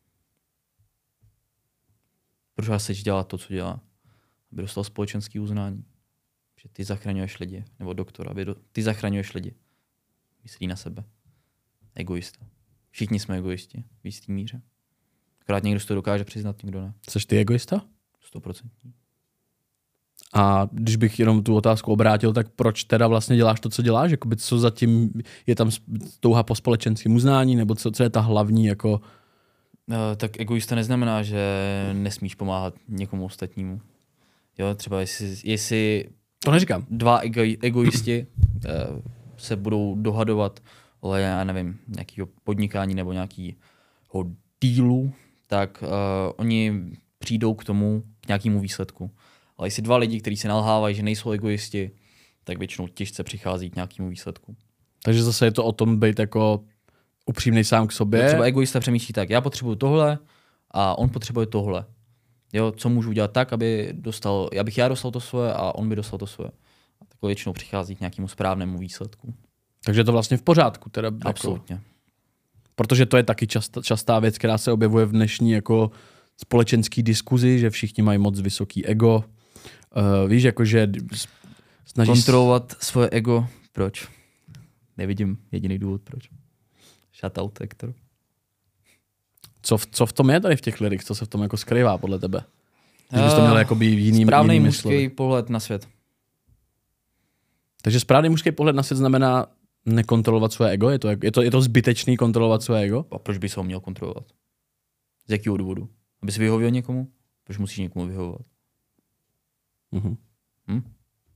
Proč hasič dělá to, co dělá? Aby dostal společenský uznání. Že ty zachraňuješ lidi. Nebo doktor, aby do... ty zachraňuješ lidi. Myslí na sebe. Egoista. Všichni jsme egoisti v jistý míře. Akorát někdo si to dokáže přiznat, někdo ne. Jseš ty egoista? Stoprocentní. A když bych jenom tu otázku obrátil, tak proč teda vlastně děláš to, co děláš? Jakoby co zatím je tam touha po společenském uznání, nebo co, co je ta hlavní jako... Uh, tak egoista neznamená, že nesmíš pomáhat někomu ostatnímu. Jo, třeba jestli, jestli to neříkám. Dva ego, egoisti uh, se budou dohadovat o, já nevím, nějakého podnikání nebo nějakého dealu, tak uh, oni přijdou k tomu, k nějakému výsledku. Ale jestli dva lidi, kteří se nalhávají, že nejsou egoisti, tak většinou těžce přichází k nějakému výsledku. Takže zase je to o tom být jako upřímnej sám k sobě. Třeba egoista přemýšlí tak, já potřebuju tohle a on potřebuje tohle. Jo, co můžu udělat tak, aby dostal, abych já dostal to svoje a on by dostal to svoje. A takhle většinou přichází k nějakému správnému výsledku. Takže je to vlastně v pořádku. Teda absolutně. Jako, protože to je taky častá, častá věc, která se objevuje v dnešní jako společenský diskuzi, že všichni mají moc vysoký ego. Uh, víš, jakože snaží kontrolovat svoje ego. Proč? Nevidím jediný důvod, proč. Shoutout, Hector. Co v, co v tom je tady v těch liricích? Co se v tom jako skrývá podle tebe? Když bys to měl jakoby jiným, správný jinými mužský slovy. pohled na svět. Takže správný mužský pohled na svět znamená nekontrolovat své ego? Je to, je to, je to zbytečný kontrolovat své ego? A proč bys ho měl kontrolovat? Z jakého důvodu? Aby jsi vyhověl někomu? Proč musíš někomu vyhovovat? Mhm. Hm?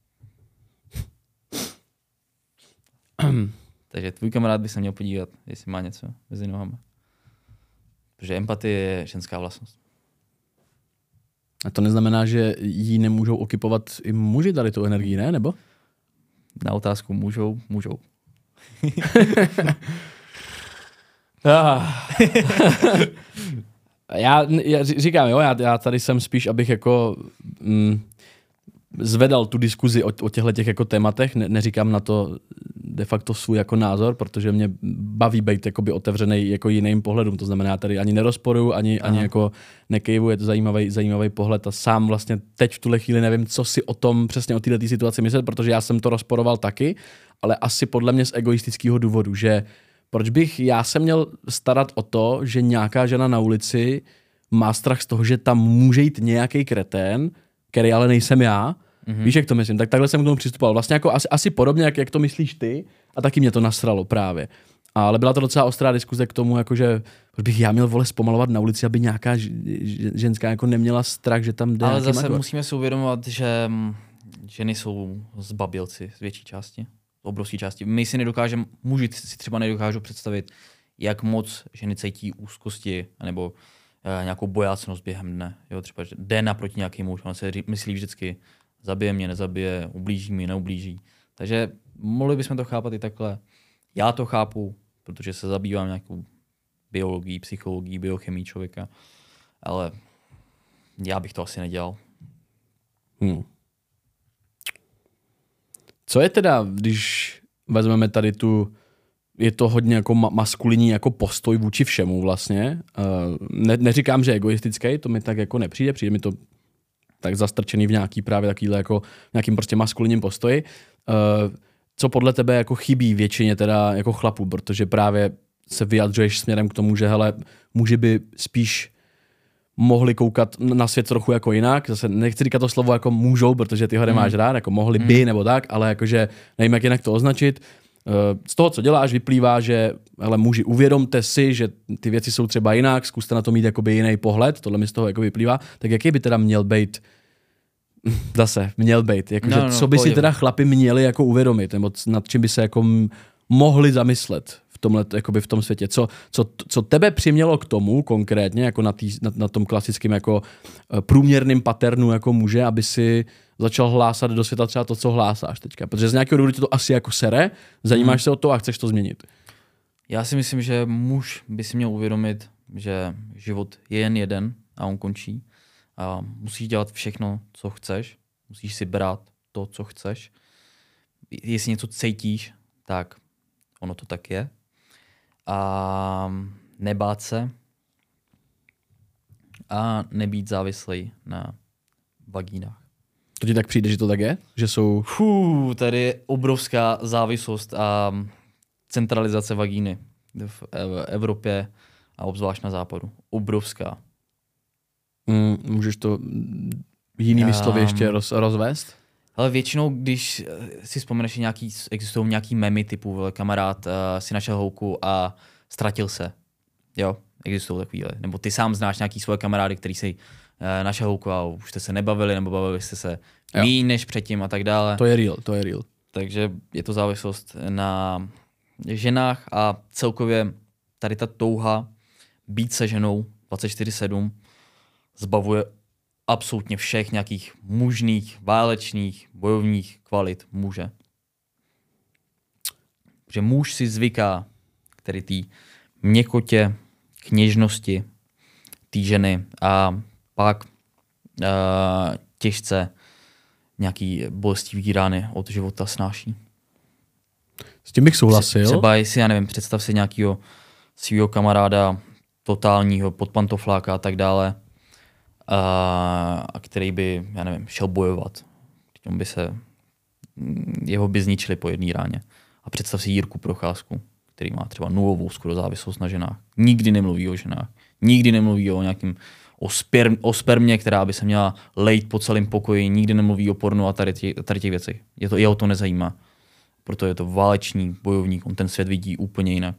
Takže tvůj kamarád by se měl podívat, jestli má něco mezi nohama. Protože empatie je ženská vlastnost. A to neznamená, že jí nemůžou okypovat i muži tady tu energii, ne? Nebo? Na otázku můžou, můžou. já, já říkám, jo, já, já tady jsem spíš, abych jako mm, zvedal tu diskuzi o, o těchto těch jako tématech, ne, neříkám na to de facto svůj jako názor, protože mě baví být jakoby otevřený jako jiným pohledům, to znamená, já tady ani nerozporuju, ani, ani jako nekejvu, je to zajímavý, zajímavý pohled a sám vlastně teď v tuhle chvíli nevím, co si o tom přesně o této situaci myslet, protože já jsem to rozporoval taky, ale asi podle mě z egoistického důvodu, že proč bych já se měl starat o to, že nějaká žena na ulici má strach z toho, že tam může jít nějaký kretén, který ale nejsem já. Mm-hmm. Víš, jak to myslím? Tak takhle jsem k tomu přistupoval. Vlastně jako asi, asi podobně, jak, jak to myslíš ty, a taky mě to nasralo právě. Ale byla to docela ostrá diskuze k tomu, jakože proč bych já měl vole zpomalovat na ulici, aby nějaká ženská jako neměla strach, že tam jde. Ale zase makro. Musíme si uvědomovat, že ženy jsou zbabělci z větší části, z obrovské části. My si nedokážeme, muži si třeba nedokážou představit, jak moc ženy cítí úzkosti nebo uh, nějakou bojácnost během dne. Jo, třeba že jde naproti nějaký muž, on se myslí vždycky, zabije mě, nezabije, ublíží mi, neublíží. Takže mohli bychom to chápat i takhle. Já to chápu, protože se zabývám nějakou biologií, psychologií, biochemií člověka, ale já bych to asi nedělal. Hmm. Co je teda, když vezmeme tady tu je to hodně jako ma- maskulinní jako postoj vůči všemu vlastně. Uh, ne, neříkám, že egoistický, to mi tak jako nepřijde, přijde mi to tak zastrčený v nějaký právě takovýhle jako nějakým prostě maskulinním postoji. Uh, co podle tebe jako chybí většině teda jako chlapů, protože právě se vyjadřuješ směrem k tomu, že hele, muži by spíš mohli koukat na svět trochu jako jinak. Zase nechci říkat to slovo jako můžou, protože ty ho nemáš mm. rád, jako mohli by mm. nebo tak, ale jakože nevím, jak jinak to označit. Z toho, co děláš, vyplývá, že hele, muži, uvědomte si, že ty věci jsou třeba jinak, zkuste na to mít jakoby jiný pohled, tohle mi z toho jako vyplývá. Tak jaký by teda měl být, zase měl být, jakože no, no, co by pojďme. si teda chlapi měli jako uvědomit, nebo nad čím by se jako mohli zamyslet v tomhle, jakoby v tom světě. Co, co, co tebe přimělo k tomu konkrétně, jako na, tý, na, na tom klasickém jako průměrným paternu jako muže, aby si začal hlásat do světa třeba to, co hlásáš teďka. Protože z nějakého důvodu to asi jako sere, zajímáš hmm. se o to a chceš to změnit. Já si myslím, že muž by si měl uvědomit, že život je jen jeden a on končí. A musíš dělat všechno, co chceš. Musíš si brát to, co chceš. Jestli něco cítíš, tak ono to tak je. A nebát se a nebýt závislý na vagínách. To ti tak přijde, že to tak je? Že jsou... Fů, tady je obrovská závislost a centralizace vagíny v Evropě a obzvlášť na západu. Obrovská. Mm, můžeš to jinými um, slovy ještě roz, rozvést? Ale většinou, když si vzpomeneš, že nějaký, existují nějaký memy typu kamarád uh, si našel holku a ztratil se. Jo, existují takovýhle. Nebo ty sám znáš nějaký svoje kamarády, který si uh, našel holku a už jste se nebavili, nebo bavili jste se míň než předtím a tak dále. To je real, to je real. Takže je to závislost na ženách a celkově tady ta touha být se ženou dvacet čtyři sedm zbavuje absolutně všech nějakých mužných, válečných, bojovních kvalit muže. Že muž si zvyká k tady té měkotě, k něžnosti té ženy a pak uh, těžce nějaký bolestivý rány od života snáší. S tím bych souhlasil. Třeba jestli, já nevím, představ si nějakého svýho kamaráda, totálního podpantofláka a tak dále, a který by, já nevím, šel bojovat. On by se, jeho by zničili po jedné ráně. A představ si Jirku Procházku, který má třeba nulovou skoro závislost na ženách. Nikdy nemluví o ženách. Nikdy nemluví o nějakým o, sperm, o spermě, která by se měla lejt po celém pokoji. Nikdy nemluví o pornu a tady, tě, tady těch věcech. Je to, jeho to nezajímá. Proto je to válečný bojovník. On ten svět vidí úplně jinak.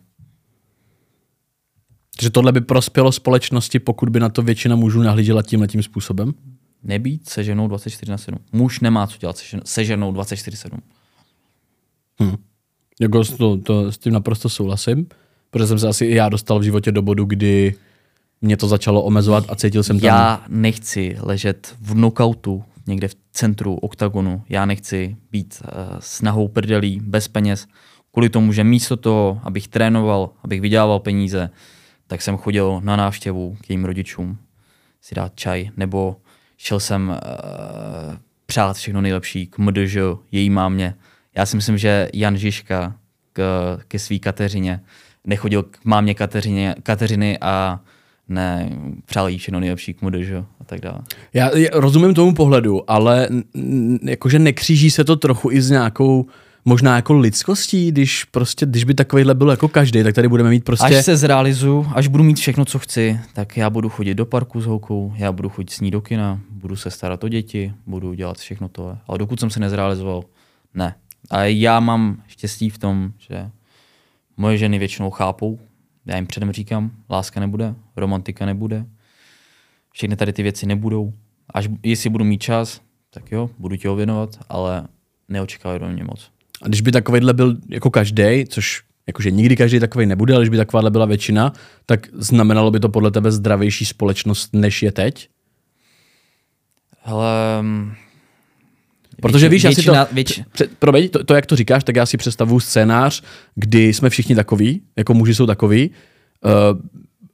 Takže tohle by prospělo společnosti, pokud by na to většina mužů nahlížela tímhletím způsobem? Nebýt se ženou dvacet čtyři na sedm. Muž nemá co dělat se ženou dvacet čtyři sedm. Hm. Jako to, to, s tím naprosto souhlasím, protože jsem se asi i já dostal v životě do bodu, kdy mě to začalo omezovat a cítil jsem tam... Já nechci ležet v knockoutu někde v centru oktagonu. Já nechci být uh, s nahou prdelí, bez peněz. Kvůli tomu, že místo toho, abych trénoval, abych vydělával peníze, tak jsem chodil na návštěvu k jejím rodičům si dát čaj, nebo šel jsem uh, přát všechno nejlepší k M D Ž, její mámě. Já si myslím, že Jan Žižka k, ke svý Kateřině nechodil k mámě Kateřině, Kateřiny a ne přál jí všechno nejlepší k M D Ž a tak dále. Já, já rozumím tomu pohledu, ale n- jakože nekříží se to trochu i s nějakou možná jako lidskostí, když prostě, když by takovýhle byl jako každý, tak tady budeme mít prostě... Až se zrealizuju, až budu mít všechno, co chci, tak já budu chodit do parku s holkou, já budu chodit s ní do kina, budu se starat o děti, budu dělat všechno to. Ale dokud jsem se nezrealizoval, ne. A já mám štěstí v tom, že moje ženy většinou chápou, já jim předem říkám, láska nebude, romantika nebude, všechny tady ty věci nebudou. Až jestli budu mít čas, tak jo, budu tě ho věnovat, ale neočekávají do mě moc. A když by takovejhle byl jako každý, což jakože nikdy každý takovej nebude, ale když by takováhle byla většina, tak znamenalo by to podle tebe zdravější společnost, než je teď? Hele, protože víš, většina, já si to, větš... před, promiň, to, to, jak to říkáš, tak já si představuju scénář, kdy jsme všichni takový, jako muži jsou takový, uh,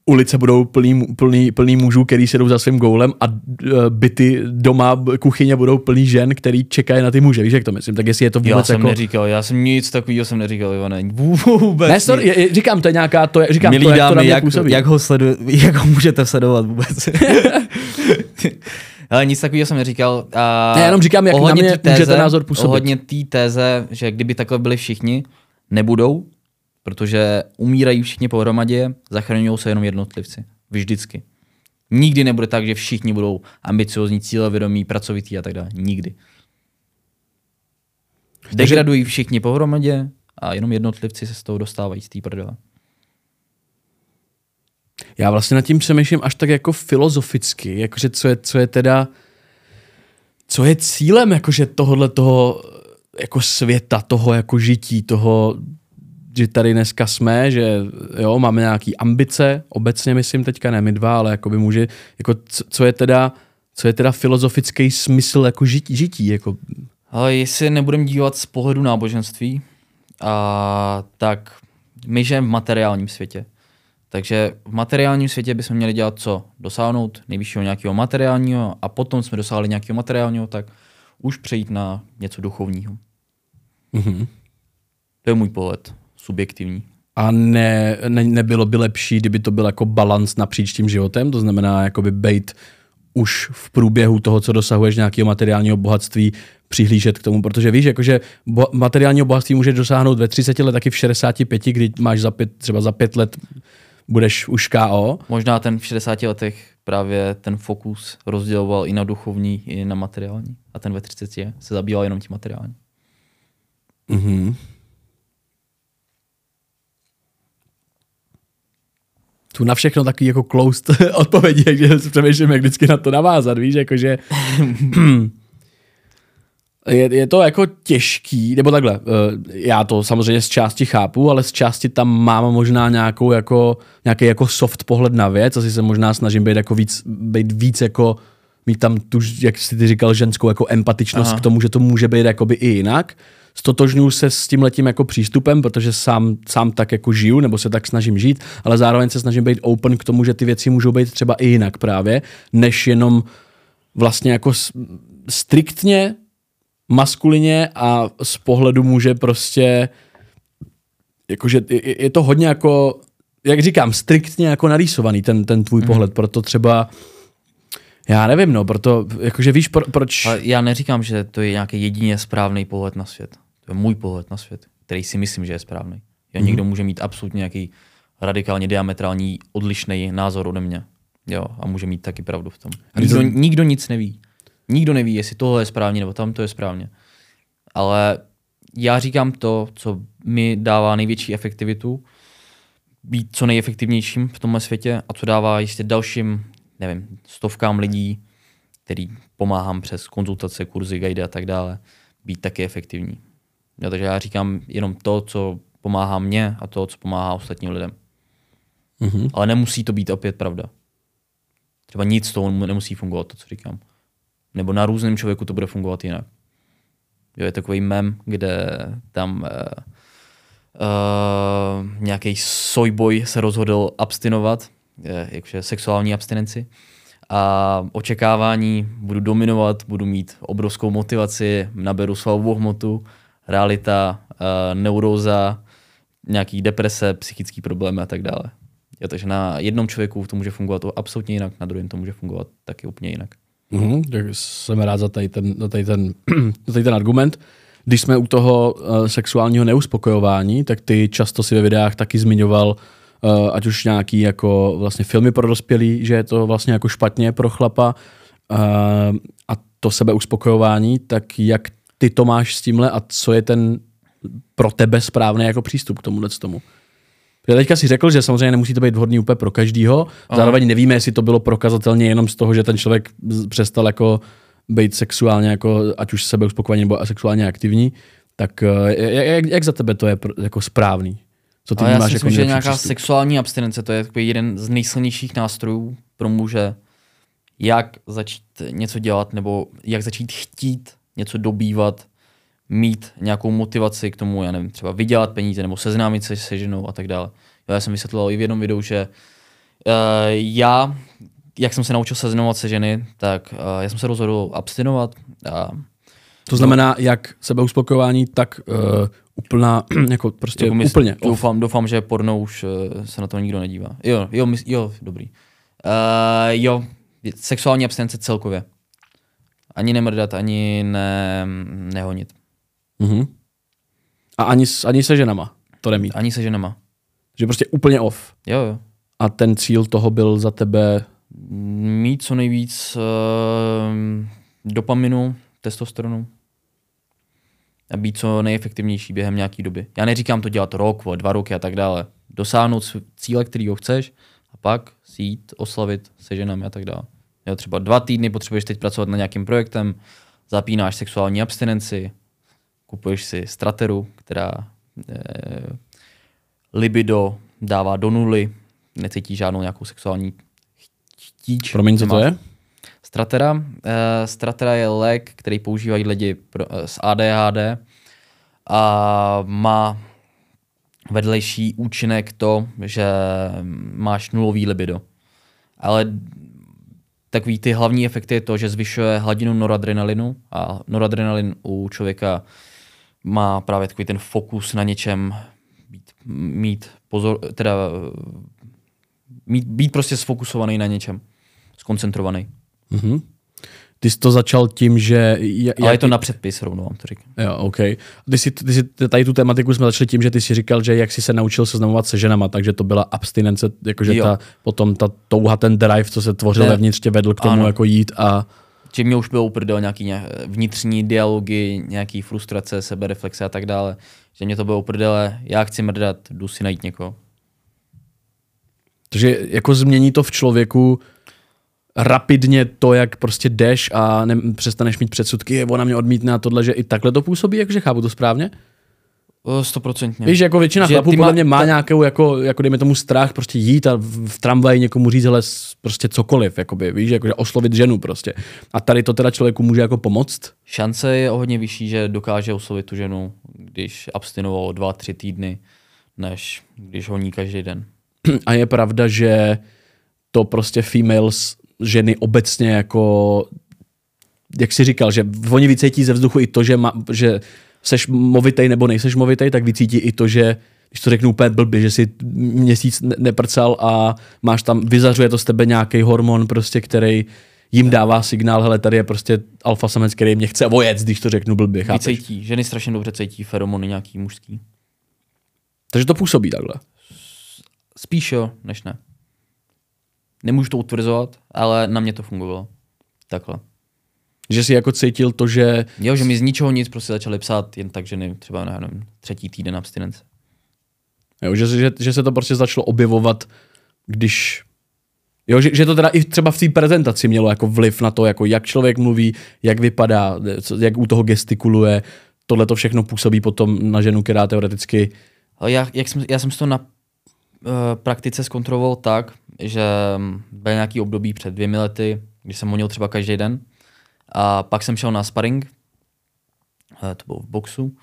ulice budou plný, plný, plný mužů, který sedou za svým goulem a byty doma, kuchyně budou plný žen, který čekají na ty muže. Víš, jak to myslím? Tak jestli je to vůbec já jsem jako... neříkal, já jsem nic takového jsem neříkal, Ivane. Vůbec ne, sorry, je, říkám, to je nějaká, to je, říkám, Milí to, jak dámy, to na mě jak, působí. jak, ho sledu, jak ho můžete sledovat vůbec? Ale nic takového jsem neříkal. A ne, jenom říkám, jak na mě téze, může ten názor působit. Ohledně té téze, že kdyby takhle byli všichni, nebudou, protože umírají všichni pohromadě, zachraňují se jenom jednotlivci. Vždycky. Nikdy nebude tak, že všichni budou ambiciozní, cílevědomí, pracovití a tak dále. Nikdy. Degradují všichni pohromadě a jenom jednotlivci se z toho dostávají z té prdele. Já vlastně nad tím přemýšlím až tak jako filozoficky, jakože co je, co je teda, co je cílem jakože tohohle toho jako světa, toho jako žití, toho, že tady dneska jsme, že jo, máme nějaký ambice, obecně myslím teďka, ne my dva, ale jako by muži, jako co, co je teda, co je teda filozofický smysl jako žití, žití jako. Ale jestli nebudeme dívat z pohledu náboženství, a tak my žijeme v materiálním světě. Takže v materiálním světě bychom měli dělat co? Dosáhnout nejvyššího nějakého materiálního a potom jsme dosáhli nějakého materiálního, tak už přejít na něco duchovního. Mm-hmm. To je můj pohled, subjektivní. A ne, ne, nebylo by lepší, kdyby to byl jako balans napříč tím životem, to znamená jakoby bejt už v průběhu toho, co dosahuješ nějakého materiálního bohatství, přihlížet k tomu, protože víš, jakože bo- materiálního bohatství můžeš dosáhnout ve třiceti let, taky v šedesáti pěti, kdy máš za pět, třeba za pět let budeš už K O. Možná ten v šedesáti letech právě ten fokus rozděloval i na duchovní, i na materiální. A ten ve třiceti se zabýval jenom tím materiální. Mhm. Tu na všechno takový jako closed odpovědi, takže si přemýšlím, jak vždycky na to navázat, víš, jakože je, je to jako těžký, nebo takhle, já to samozřejmě z části chápu, ale z části tam mám možná nějakou jako, nějaký jako soft pohled na věc, asi se možná snažím být jako víc, být víc jako, mít tam tu, jak jsi ty říkal, ženskou jako empatičnost Aha. k tomu, že to může být jakoby i jinak. Stotožňuji se s tímhletím jako přístupem, protože sám, sám tak jako žiju, nebo se tak snažím žít, ale zároveň se snažím být open k tomu, že ty věci můžou být třeba i jinak právě, než jenom vlastně jako striktně maskulině a z pohledu muže prostě jakože je, je to hodně jako, jak říkám, striktně jako narýsovaný ten, ten tvůj mm. pohled, proto třeba já nevím, no, proto, jakože víš, pro, proč... Ale já neříkám, že to je nějaký jedině správný pohled na svět. To je můj pohled na svět, který si myslím, že je správný. Jo, mm. Někdo může mít absolutně nějaký radikálně diametrální odlišný názor ode mě. Jo, a může mít taky pravdu v tom. Nikdo, nikdo nic neví. Nikdo neví, jestli tohle je správně, nebo tam to je správně. Ale já říkám to, co mi dává největší efektivitu, být co nejefektivnějším v tomhle světě a co dává jistě dalším, nevím, stovkám lidí, který pomáhám přes konzultace, kurzy, guidy a tak dále, být taky efektivní. Ja, takže já říkám jenom to, co pomáhá mně a to, co pomáhá ostatním lidem. Mm-hmm. Ale nemusí to být opět pravda. Třeba nic z toho nemusí fungovat, to, co říkám. Nebo na různém člověku to bude fungovat jinak. Jo, je takový mem, kde tam uh, uh, nějaký sojboj se rozhodl abstinovat, je, jakože sexuální abstinenci. A očekávání, budu dominovat, budu mít obrovskou motivaci, naberu svalovou hmotu, realita, uh, neuróza, nějaký deprese, psychický problémy a tak dále. Jo, takže na jednom člověku to může fungovat absolutně jinak, na druhém to může fungovat taky úplně jinak. Mm, tak jsem rád za tady ten, za tady ten, za tady ten argument. Když jsme u toho uh, sexuálního neuspokojování, tak ty často si ve videách taky zmiňoval, uh, ať už nějaký jako vlastně filmy pro dospělí, že je to vlastně jako špatně pro chlapa uh, a to sebeuspokojování, tak jak ty to máš s tímhle a co je ten pro tebe správný jako přístup k tomuhle tomu? Já teďka si řekl, že samozřejmě nemusí to být vhodný úplně pro každýho. Zároveň nevíme, jestli to bylo prokazatelně jenom z toho, že ten člověk přestal jako být sexuálně, jako, ať už sebeuspokojení nebo sexuálně aktivní. Tak jak, jak za tebe to je jako správný? Co ty Ale já máš si jako myslím, že nějaká přístup? Sexuální abstinence to je takový jeden z nejsilnějších nástrojů pro muže, jak začít něco dělat nebo jak začít chtít něco dobývat, mít nějakou motivaci k tomu, já nevím, třeba vydělat peníze nebo seznámit se se ženou a tak dále. Já jsem vysvětloval i v jednom videu, že já, jak jsem se naučil seznamovat se ženy, tak uh, já jsem se rozhodl abstinovat. A to znamená, no, jak sebeuspokojování, tak uh, úplná, jako prostě jako mysl, úplně. Doufám, doufám, že porno už uh, se na to nikdo nedívá. Jo, jo, mys, jo dobrý. Uh, jo, sexuální abstinence celkově. Ani nemrdat, ani ne, nehonit. Uh-huh. A ani, ani se ženama to nemít? Ani se ženama. Že prostě úplně off. Jo, jo. A ten cíl toho byl za tebe? Mít co nejvíc uh, dopaminu, testosteronu. A být co nejefektivnější během nějaký doby. Já neříkám to dělat rok, dva roky a tak dále. Dosáhnout cíle, kterýho chceš a pak si jít oslavit se ženami a tak dále. Jo, třeba dva týdny potřebuješ teď pracovat na nějakým projektem, zapínáš sexuální abstinenci, kupuješ si strateru, která eh, libido dává do nuly, necítí žádnou nějakou sexuální chtíč. Promiň, co to je? Stratera. Uh, Stratera je lék, který používají lidi pro, uh, s A D H D a má vedlejší účinek to, že máš nulový libido. Ale takový ty hlavní efekty je to, že zvyšuje hladinu noradrenalinu a noradrenalin u člověka má právě takový ten fokus na něčem, být, mít pozor, teda mít, být prostě sfokusovaný na něčem, skoncentrovaný. Mm-hmm. Ty jsi to začal tím, že... Jak... Ale je to na předpis, rovnou vám to říkám. Jo, OK. Ty jsi, ty jsi, tady tu tematiku jsme začali tím, že ty jsi říkal, že jak jsi se naučil seznamovat se ženama, takže to byla abstinence, jakože ta, potom ta touha, ten drive, co se tvořil vevnitř, tě vedl k tomu ano. jako jít a... Že mě už bylo uprdel nějaký vnitřní dialogy, nějaký frustrace, sebereflexe a tak dále. Že mě to bylo uprdele, já chci mrdat, jdu si najít někoho. Takže jako změní to v člověku rapidně to, jak prostě jdeš a ne, přestaneš mít předsudky, ona mě odmítne a tohle, že i takhle to působí, jakože chápu to správně? Stoprocentně. Víš, jako většina chlapů podle mě má ta... nějakou, jako, jako dejme tomu strach prostě jít a v, v tramvaji někomu říct, hele, prostě cokoliv, jakoby, víš, jakože oslovit ženu prostě. A tady to teda člověku může jako pomoct? Šance je o hodně vyšší, že dokáže oslovit tu ženu, když abstinoval dva, tři týdny, než když honí každý den. A je pravda, že to prostě females, ženy obecně jako, jak jsi říkal, že oni vycítí ze vzduchu i to, že, ma, že seš movitej nebo nejseš movitej, tak vycítí i to, že když to řeknu úplně blbě, že si měsíc neprcal a máš tam, vyzařuje to z tebe nějaký hormon, prostě, který jim dává signál, hele, tady je prostě alfa samec, který mě chce vojet, když to řeknu blbě, chápeš? Vycítí, ženy strašně dobře cítí feromony nějaký mužský. Takže to působí takhle? Spíš jo, než ne. Nemůžu to utvrzovat, ale na mě to fungovalo. Takhle. Že jsi jako cítil to, že... Jo, že mi z ničeho nic prostě začali psát jen tak ženy, třeba nevím, třetí týden abstinence. Jo, že, že, že se to prostě začalo objevovat, když... Jo, že, že to teda i třeba v té prezentaci mělo jako vliv na to, jako jak člověk mluví, jak vypadá, jak u toho gestikuluje. Tohle to všechno působí potom na ženu, která teoreticky... Ale já, jak jsem, já jsem si to na uh, praktice zkontroloval tak, že byl nějaký období před dvěmi lety, když jsem honil třeba každý den. A pak jsem šel na sparring, to bylo v boxu,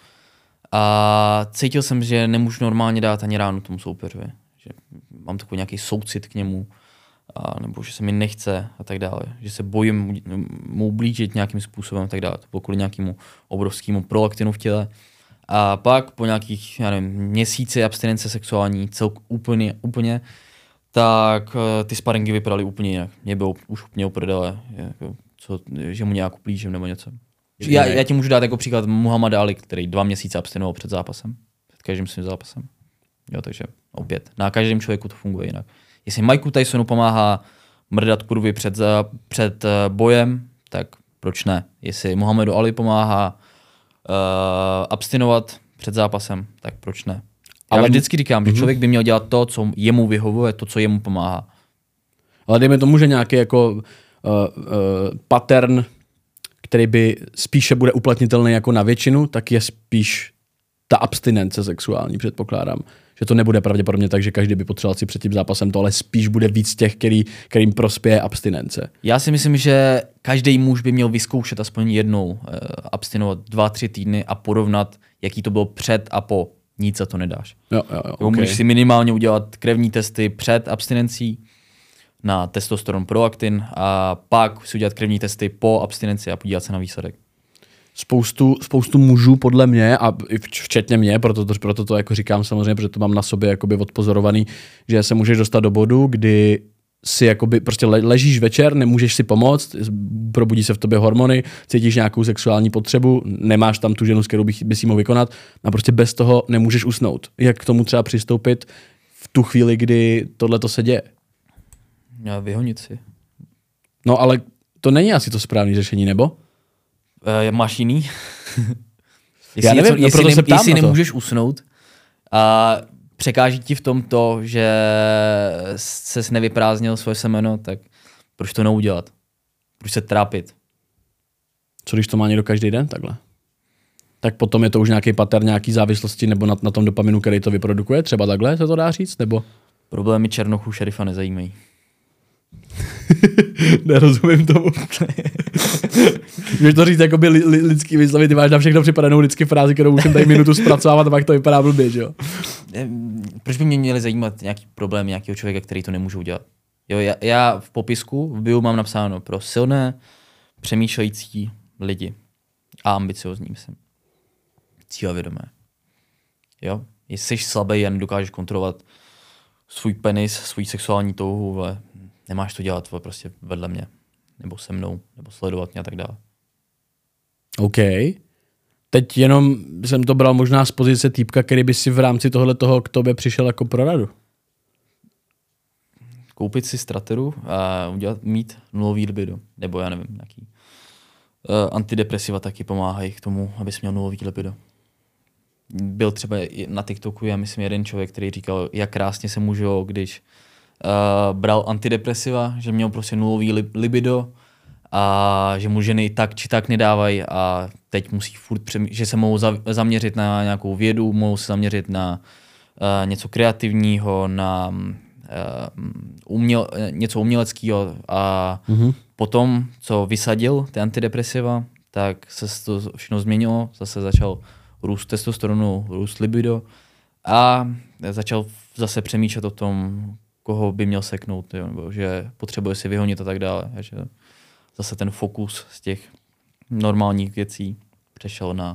a cítil jsem, že nemůžu normálně dát ani ránu tomu soupeřovi. Že mám takový nějaký soucit k němu, a nebo že se mi nechce a tak dále. Že se bojím mu ublížit nějakým způsobem a tak dále. To bylo kvůli nějakému obrovskému prolaktinu v těle. A pak po nějakých, já nevím, měsíci abstinence sexuální, celk úplně, úplně, tak ty sparingy vypadaly úplně jinak. Mě bylo už úplně uprdele, jako, co, že mu nějak ublížím nebo něco. Já, já ti můžu dát jako příklad Muhammad Ali, který dva měsíce abstinoval před zápasem. Před každým svým zápasem. Jo, takže opět, na každém člověku to funguje jinak. Jestli Mikeu Tysonu pomáhá mrdat kurvy před, před bojem, tak proč ne? Jestli Muhammadu Ali pomáhá uh, abstinovat před zápasem, tak proč ne? Já ale vždycky říkám, že člověk by měl dělat to, co jemu vyhovuje, to, co jemu pomáhá. Ale dejme tomu, že nějaký jako uh, uh, pattern, který by spíše bude uplatnitelný jako na většinu, tak je spíš ta abstinence sexuální, předpokládám. Že to nebude pravděpodobně tak, že každý by potřeboval si před tím zápasem to, ale spíš bude víc těch, který, kterým prospěje abstinence. Já si myslím, že každý muž by měl vyzkoušet aspoň jednou uh, abstinovat dva, tři týdny a porovnat, jaký to bylo před a po. Nic za to nedáš. Jo, jo, jo, okay. Můžeš si minimálně udělat krevní testy před abstinencí, na testosteron, prolaktin a pak si udělat krevní testy po abstinenci a podívat se na výsledek. Spoustu, spoustu mužů podle mě, a včetně mě, proto to, proto to jako říkám samozřejmě, protože to mám na sobě jakoby odpozorovaný, že se můžeš dostat do bodu, kdy si jakoby prostě ležíš večer, nemůžeš si pomoct, probudí se v tobě hormony, cítíš nějakou sexuální potřebu, nemáš tam tu ženu, s kterou bys jí mohl vykonat a prostě bez toho nemůžeš usnout. Jak k tomu třeba přistoupit v tu chvíli, kdy tohle to se děje? Já vyhonit si. No ale to není asi to správné řešení, nebo? Uh, máš jiný? jestli Já nevím, něco, jestli, ne, se ptám jestli na to. nemůžeš usnout a překáží ti v tom to, že ses nevyprázdnil svoje semeno, tak proč to neudělat? Proč se trápit? Co když to má někdo každý den takhle? Tak potom je to už nějaký pattern nějaký závislosti nebo na, na tom dopaminu, který to vyprodukuje? Třeba takhle se to dá říct? Nebo? Problémy černochů šerifa nezajímají. Nerozumím tomu. Můžeš to říct jakoby li, li, lidský výslovy, ty máš na všechno připravenou lidsky frázi, kterou můžeme tady minutu zpracovávat a pak to vypadá blbě, že jo? Proč by mě měli zajímat nějaký problém nějakého člověka, který to nemůže udělat? Jo, já, já v popisku v bio mám napsáno pro silné, přemýšlející lidi a ambiciozní, myslím. Cílevědomé. Jo? Jestli jsi slabý a nedokážeš kontrolovat svůj penis, svůj sexuální touhu, ale nemáš to dělat prostě vedle mě, nebo se mnou, nebo sledovat mě a tak dále. OK. Teď jenom jsem to bral možná z pozice týpka, který by si v rámci tohle toho k tobě přišel jako pro radu. Koupit si strateru a udělat, mít nulový libido, nebo já nevím, nějaký. Uh, antidepresiva taky pomáhají k tomu, abys měl nulový libido. Byl třeba na TikToku, já myslím, jeden člověk, který říkal, jak krásně se může, když uh, bral antidepresiva, že měl prostě nulový li- libido a že mu ženy tak či tak nedávají a teď musí furt přemý- že se mohou za- zaměřit na nějakou vědu, mohou se zaměřit na uh, něco kreativního, na uh, uměl- něco uměleckého a mm-hmm. potom, co vysadil ty antidepresiva, tak se to všechno změnilo, zase začal růst testosteronu, růst libido a začal zase přemýšlet o tom, koho by měl seknout, jo, nebo že potřebuje si vyhonit a tak dále. A že zase ten fokus z těch normálních věcí přešel na,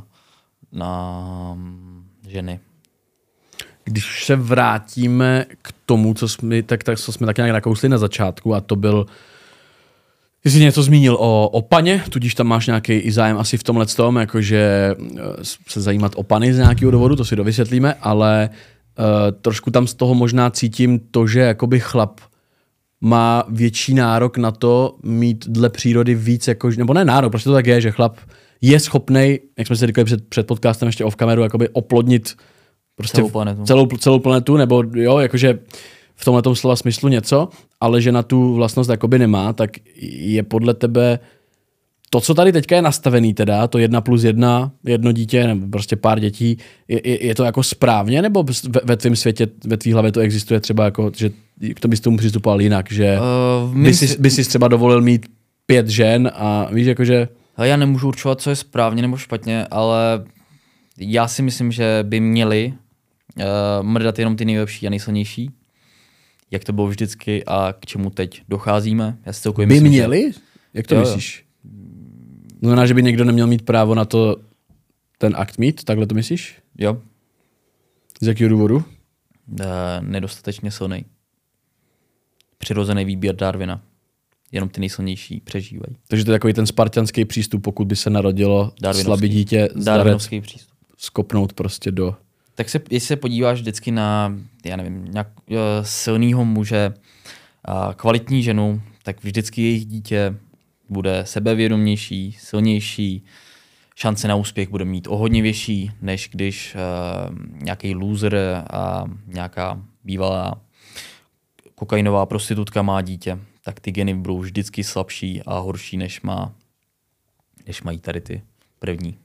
na ženy. Když se vrátíme k tomu, co jsme tak, tak, co jsme tak nějak nakousli na začátku, a to byl, ty jsi něco zmínil o, o paně, tudíž tam máš nějaký i zájem asi v tomhle tom, jakože se zajímat o pany z nějakého důvodu, to si dovysvětlíme, ale uh, trošku tam z toho možná cítím to, že jakoby chlap má větší nárok na to mít dle přírody víc, jako, nebo ne nárok, prostě to tak je, že chlap je schopnej, jak jsme si říkali před, před podcastem ještě off kameru, jakoby oplodnit prostě celou planetu. Celou, celou planetu, nebo jo, jakože v tomhletom slova smyslu něco, ale že na tu vlastnost jakoby nemá, tak je podle tebe to, co tady teďka je nastavený teda, to jedna plus jedna, jedno dítě, nebo prostě pár dětí, je, je, je to jako správně, nebo ve, ve tvém světě, ve tvý hlavě to existuje třeba jako, že k tomu bys tomu přistupoval jinak, že uh, by, si, by si třeba dovolil mít pět žen a víš, jakože... Já nemůžu určovat, co je správně nebo špatně, ale já si myslím, že by měli uh, mrdat jenom ty nejlepší a nejsilnější, jak to bylo vždycky a k čemu teď docházíme. Já si celkově by myslím, měli? Že... Jak to jo, myslíš? Znamená, že by někdo neměl mít právo na to ten akt mít? Takhle to myslíš? Jo. Z jakého důvodu? Uh, nedostatečně silný. Přirozený výběr Darwina. Jenom ty nejsilnější přežívají. Takže to je takový ten spartanský přístup, pokud by se narodilo slabý dítě, Darwinovský přístup. Skopnout prostě do... Tak se, jestli se podíváš vždycky na, já nevím, nějak uh, silného muže, uh, kvalitní ženu, tak vždycky jejich dítě bude sebevědomější, silnější, šance na úspěch bude mít o hodně větší, než když uh, nějaký loser a nějaká bývalá kokainová prostitutka má dítě, tak ty geny budou vždycky slabší a horší, než, má, než mají tady ty první.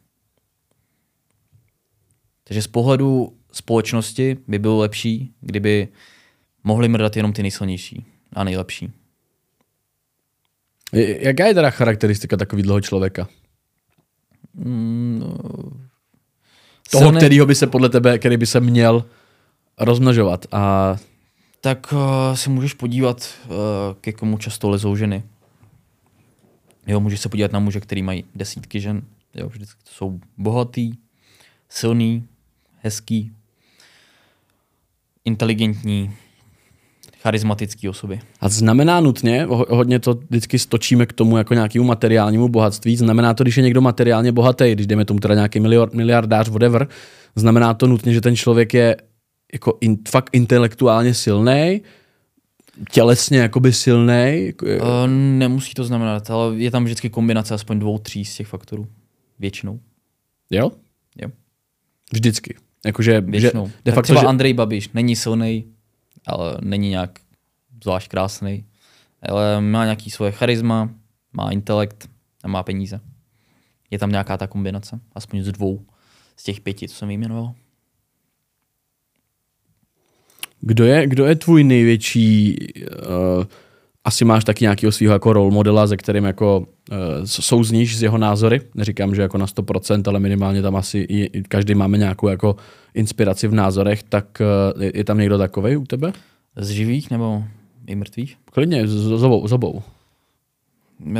Takže z pohledu společnosti by bylo lepší, kdyby mohli mrdat jenom ty nejsilnější a nejlepší. Jaká je teda charakteristika takového člověka? Mm, no, Toho, silný... kterýho by se podle tebe, který by se měl rozmnožovat a tak uh, se můžeš podívat, uh, ke komu často lezou ženy. Jo, můžeš se podívat na muže, který mají desítky žen. Jo, vždycky to jsou bohatý, silný, hezký, inteligentní, charismatický osoby. A znamená nutně, ho, hodně to vždycky stočíme k tomu jako nějakému materiálnímu bohatství, znamená to, když je někdo materiálně bohatý, když jdeme tomu teda nějaký miliard, miliardář, whatever, znamená to nutně, že ten člověk je jako in, fakt intelektuálně silný, tělesně jakoby silný? Uh, nemusí to znamenat, ale je tam vždycky kombinace aspoň dvou, tří z těch faktorů. Většinou. Jo? Jo. Vždycky. Jakože, Většinou. Že de facto, třeba že... Andrej Babiš není silný, ale není nějak zvlášť krásný. Ale má nějaký svoje charisma, má intelekt a má peníze. Je tam nějaká ta kombinace. Aspoň z dvou z těch pěti, co jsem vyjmenoval. Kdo je, kdo je tvůj největší, uh, asi máš taky nějakého svého jako role modela, se kterým jako uh, souzníš z jeho názory? Neříkám, že jako na sto procent, ale minimálně tam asi i, každý máme nějakou jako inspiraci v názorech, tak uh, je, je tam někdo takovej u tebe? Z živých nebo i mrtvých? Klidně, z, z, obou, z obou. Uh,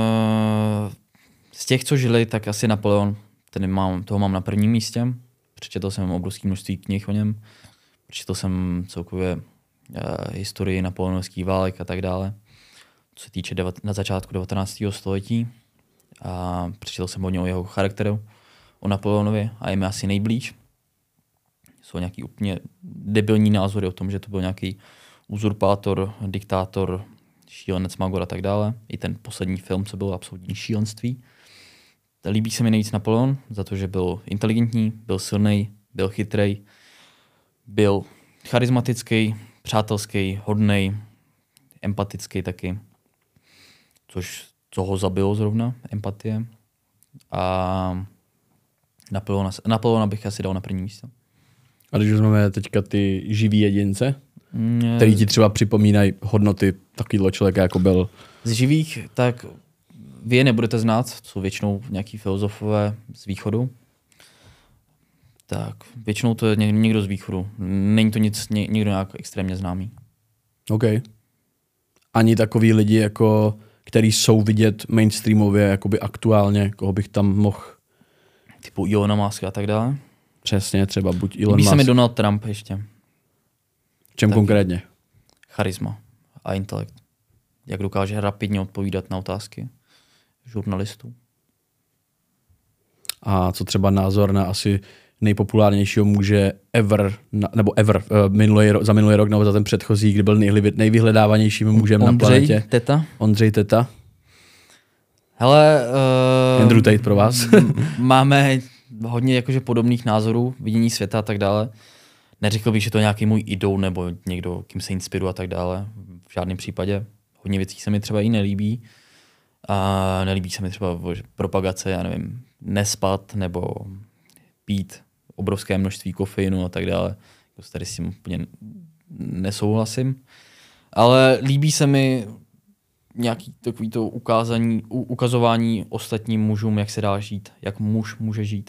z těch, co žili, tak asi Napoleon. Ten mám, toho mám na prvním místě. Přečetl jsem obrovské množství knih o něm. Přečetl jsem celkově uh, historii napoleonských válek a tak dále, co se týče devat, na začátku devatenáctého století. A přečetl jsem hodně o jeho charakteru, o Napoleonovi a je mi asi nejblíž. Jsou nějaký úplně debilní názory o tom, že to byl nějaký uzurpátor, diktátor, šílenec, magor a tak dále. I ten poslední film, co bylo absolutní šílenství. Líbí se mi nejvíc Napoleon za to, že byl inteligentní, byl silný, byl chytrej, byl charismatický, přátelský, hodnej, empatický taky, což co ho zabilo zrovna, empatie. A Napoleona, Napoleona bych asi dal na první místo. A když už máme teďka ty živý jedince, mm, který ti třeba připomínají hodnoty takového člověka, jako byl? Z živých, tak vy je nebudete znát, jsou většinou nějaký filozofové z východu. Tak, většinou to je někdo z východu. Není to nic, ně, někdo nějak extrémně známý. OK. Ani takový lidi, jako, který jsou vidět mainstreamově, jakoby aktuálně, koho bych tam mohl... Typu Ilona Muska a tak dále? Přesně, třeba buď Elon Musk. Líbí se mi Donald Trump ještě. Čem tak. Konkrétně? Charisma a intelekt. Jak dokáže rapidně odpovídat na otázky žurnalistů. A co třeba názor na asi nejpopulárnějšího muže ever, na, nebo ever, uh, minulý, za minulý rok nebo za ten předchozí, kdy byl nejvy, nejvyhledávanějším mužem Ondřej na planetě? Teta. Ondřej Teta. Hele, uh, Andrew Tate pro vás. máme hodně jakože podobných názorů, vidění světa a tak dále. Neřekl bych, že to je nějaký můj idol nebo někdo, kým se inspiruje a tak dále. V žádném případě. Hodně věcí se mi třeba i nelíbí. A nelíbí se mi třeba propagace, já nevím, nespat nebo pít obrovské množství kofeinu a tak dále. Tady s tím úplně nesouhlasím. Ale líbí se mi nějaký takový to ukázání, ukazování ostatním mužům, jak se dá žít, jak muž může žít.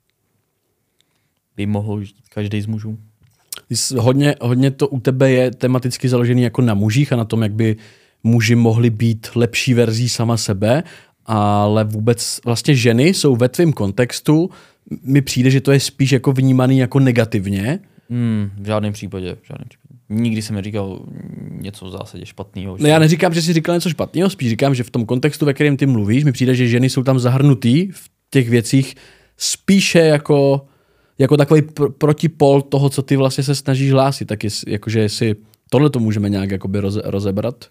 By mohl žít každý z mužů. Hodně, hodně to u tebe je tematicky založený jako na mužích a na tom, jak by muži mohli být lepší verzí sama sebe, ale vůbec vlastně ženy jsou ve tvém kontextu, mi přijde, že to je spíš jako vnímaný jako negativně. Hmm, v žádném případě, v žádném případě. Nikdy jsem neříkal něco v zásadě špatného. No já neříkám, že jsi říkal něco špatného, spíš říkám, že v tom kontextu, ve kterém ty mluvíš, mi přijde, že ženy jsou tam zahrnutý v těch věcích spíše jako, jako takový pr- protipol toho, co ty vlastně se snažíš hlásit. Tak jest, jakože jestli tohle to můžeme nějak jakoby roze, rozebrat.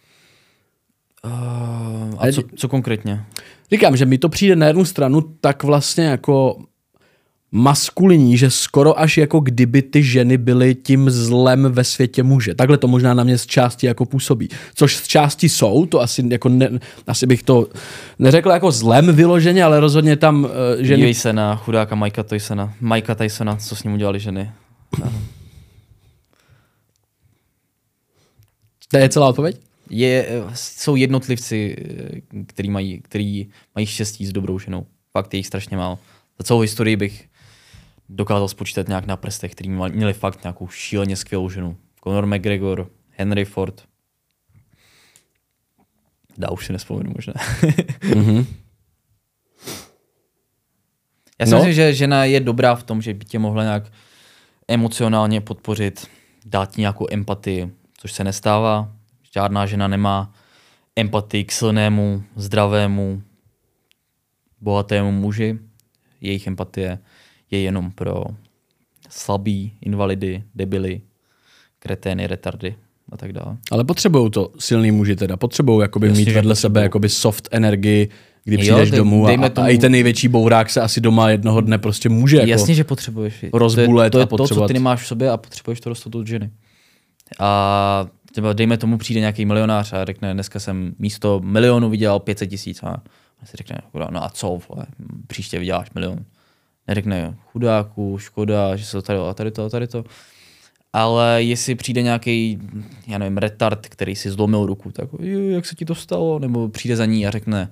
Uh, a co, co konkrétně? Říkám, že mi to přijde na jednu stranu tak vlastně jako maskulinní, že skoro až jako kdyby ty ženy byly tím zlem ve světě muže. Takhle to možná na mě z části jako působí. Což z části jsou, to asi jako ne, asi bych to neřekl jako zlem vyloženě, ale rozhodně tam uh, ženy... Dívej se na chudáka Mikea Tysona. Mikea Tysona, co s ním udělali ženy. To je celá odpověď? Je, jsou jednotlivci, který mají, který mají štěstí s dobrou ženou. Fakt je jich strašně málo. Za celou historii bych dokázal spočítat nějak na prstech, který měli fakt nějakou šíleně skvělou ženu. Conor McGregor, Henry Ford. Dá, už si nespomenu možná. mm-hmm. Já si no. myslím, že žena je dobrá v tom, že by tě mohla nějak emocionálně podpořit, dát ti nějakou empatii, což se nestává. Žádná žena nemá empatii k silnému, zdravému, bohatému muži. Jejich empatie je jenom pro slabý, invalidy, debily, kretény, retardy a tak dále. Ale potřebují to silný muži teda, potřebují jakoby Jasně, mít vedle sebe jakoby soft energii, kdy jo, přijdeš dej, domů a, tomu... a i ten největší bourák se asi doma jednoho dne prostě může jako jasně, že potřebuješ. rozbulet to je, a to, je potřebovat. to, co ty nemáš v sobě a potřebuješ to dostat od ženy. A třeba dejme tomu, přijde nějaký milionář a řekne, dneska jsem místo milionu vydělal pět set tisíc. A si řekne, no a co, vole, příště vyděláš milion. Neřekne, chudáku, škoda, že se to tady a tady to a tady to. Ale jestli přijde nějaký, já nevím, retard, který si zlomil ruku, tak jak se ti to stalo? Nebo přijde za ní a řekne,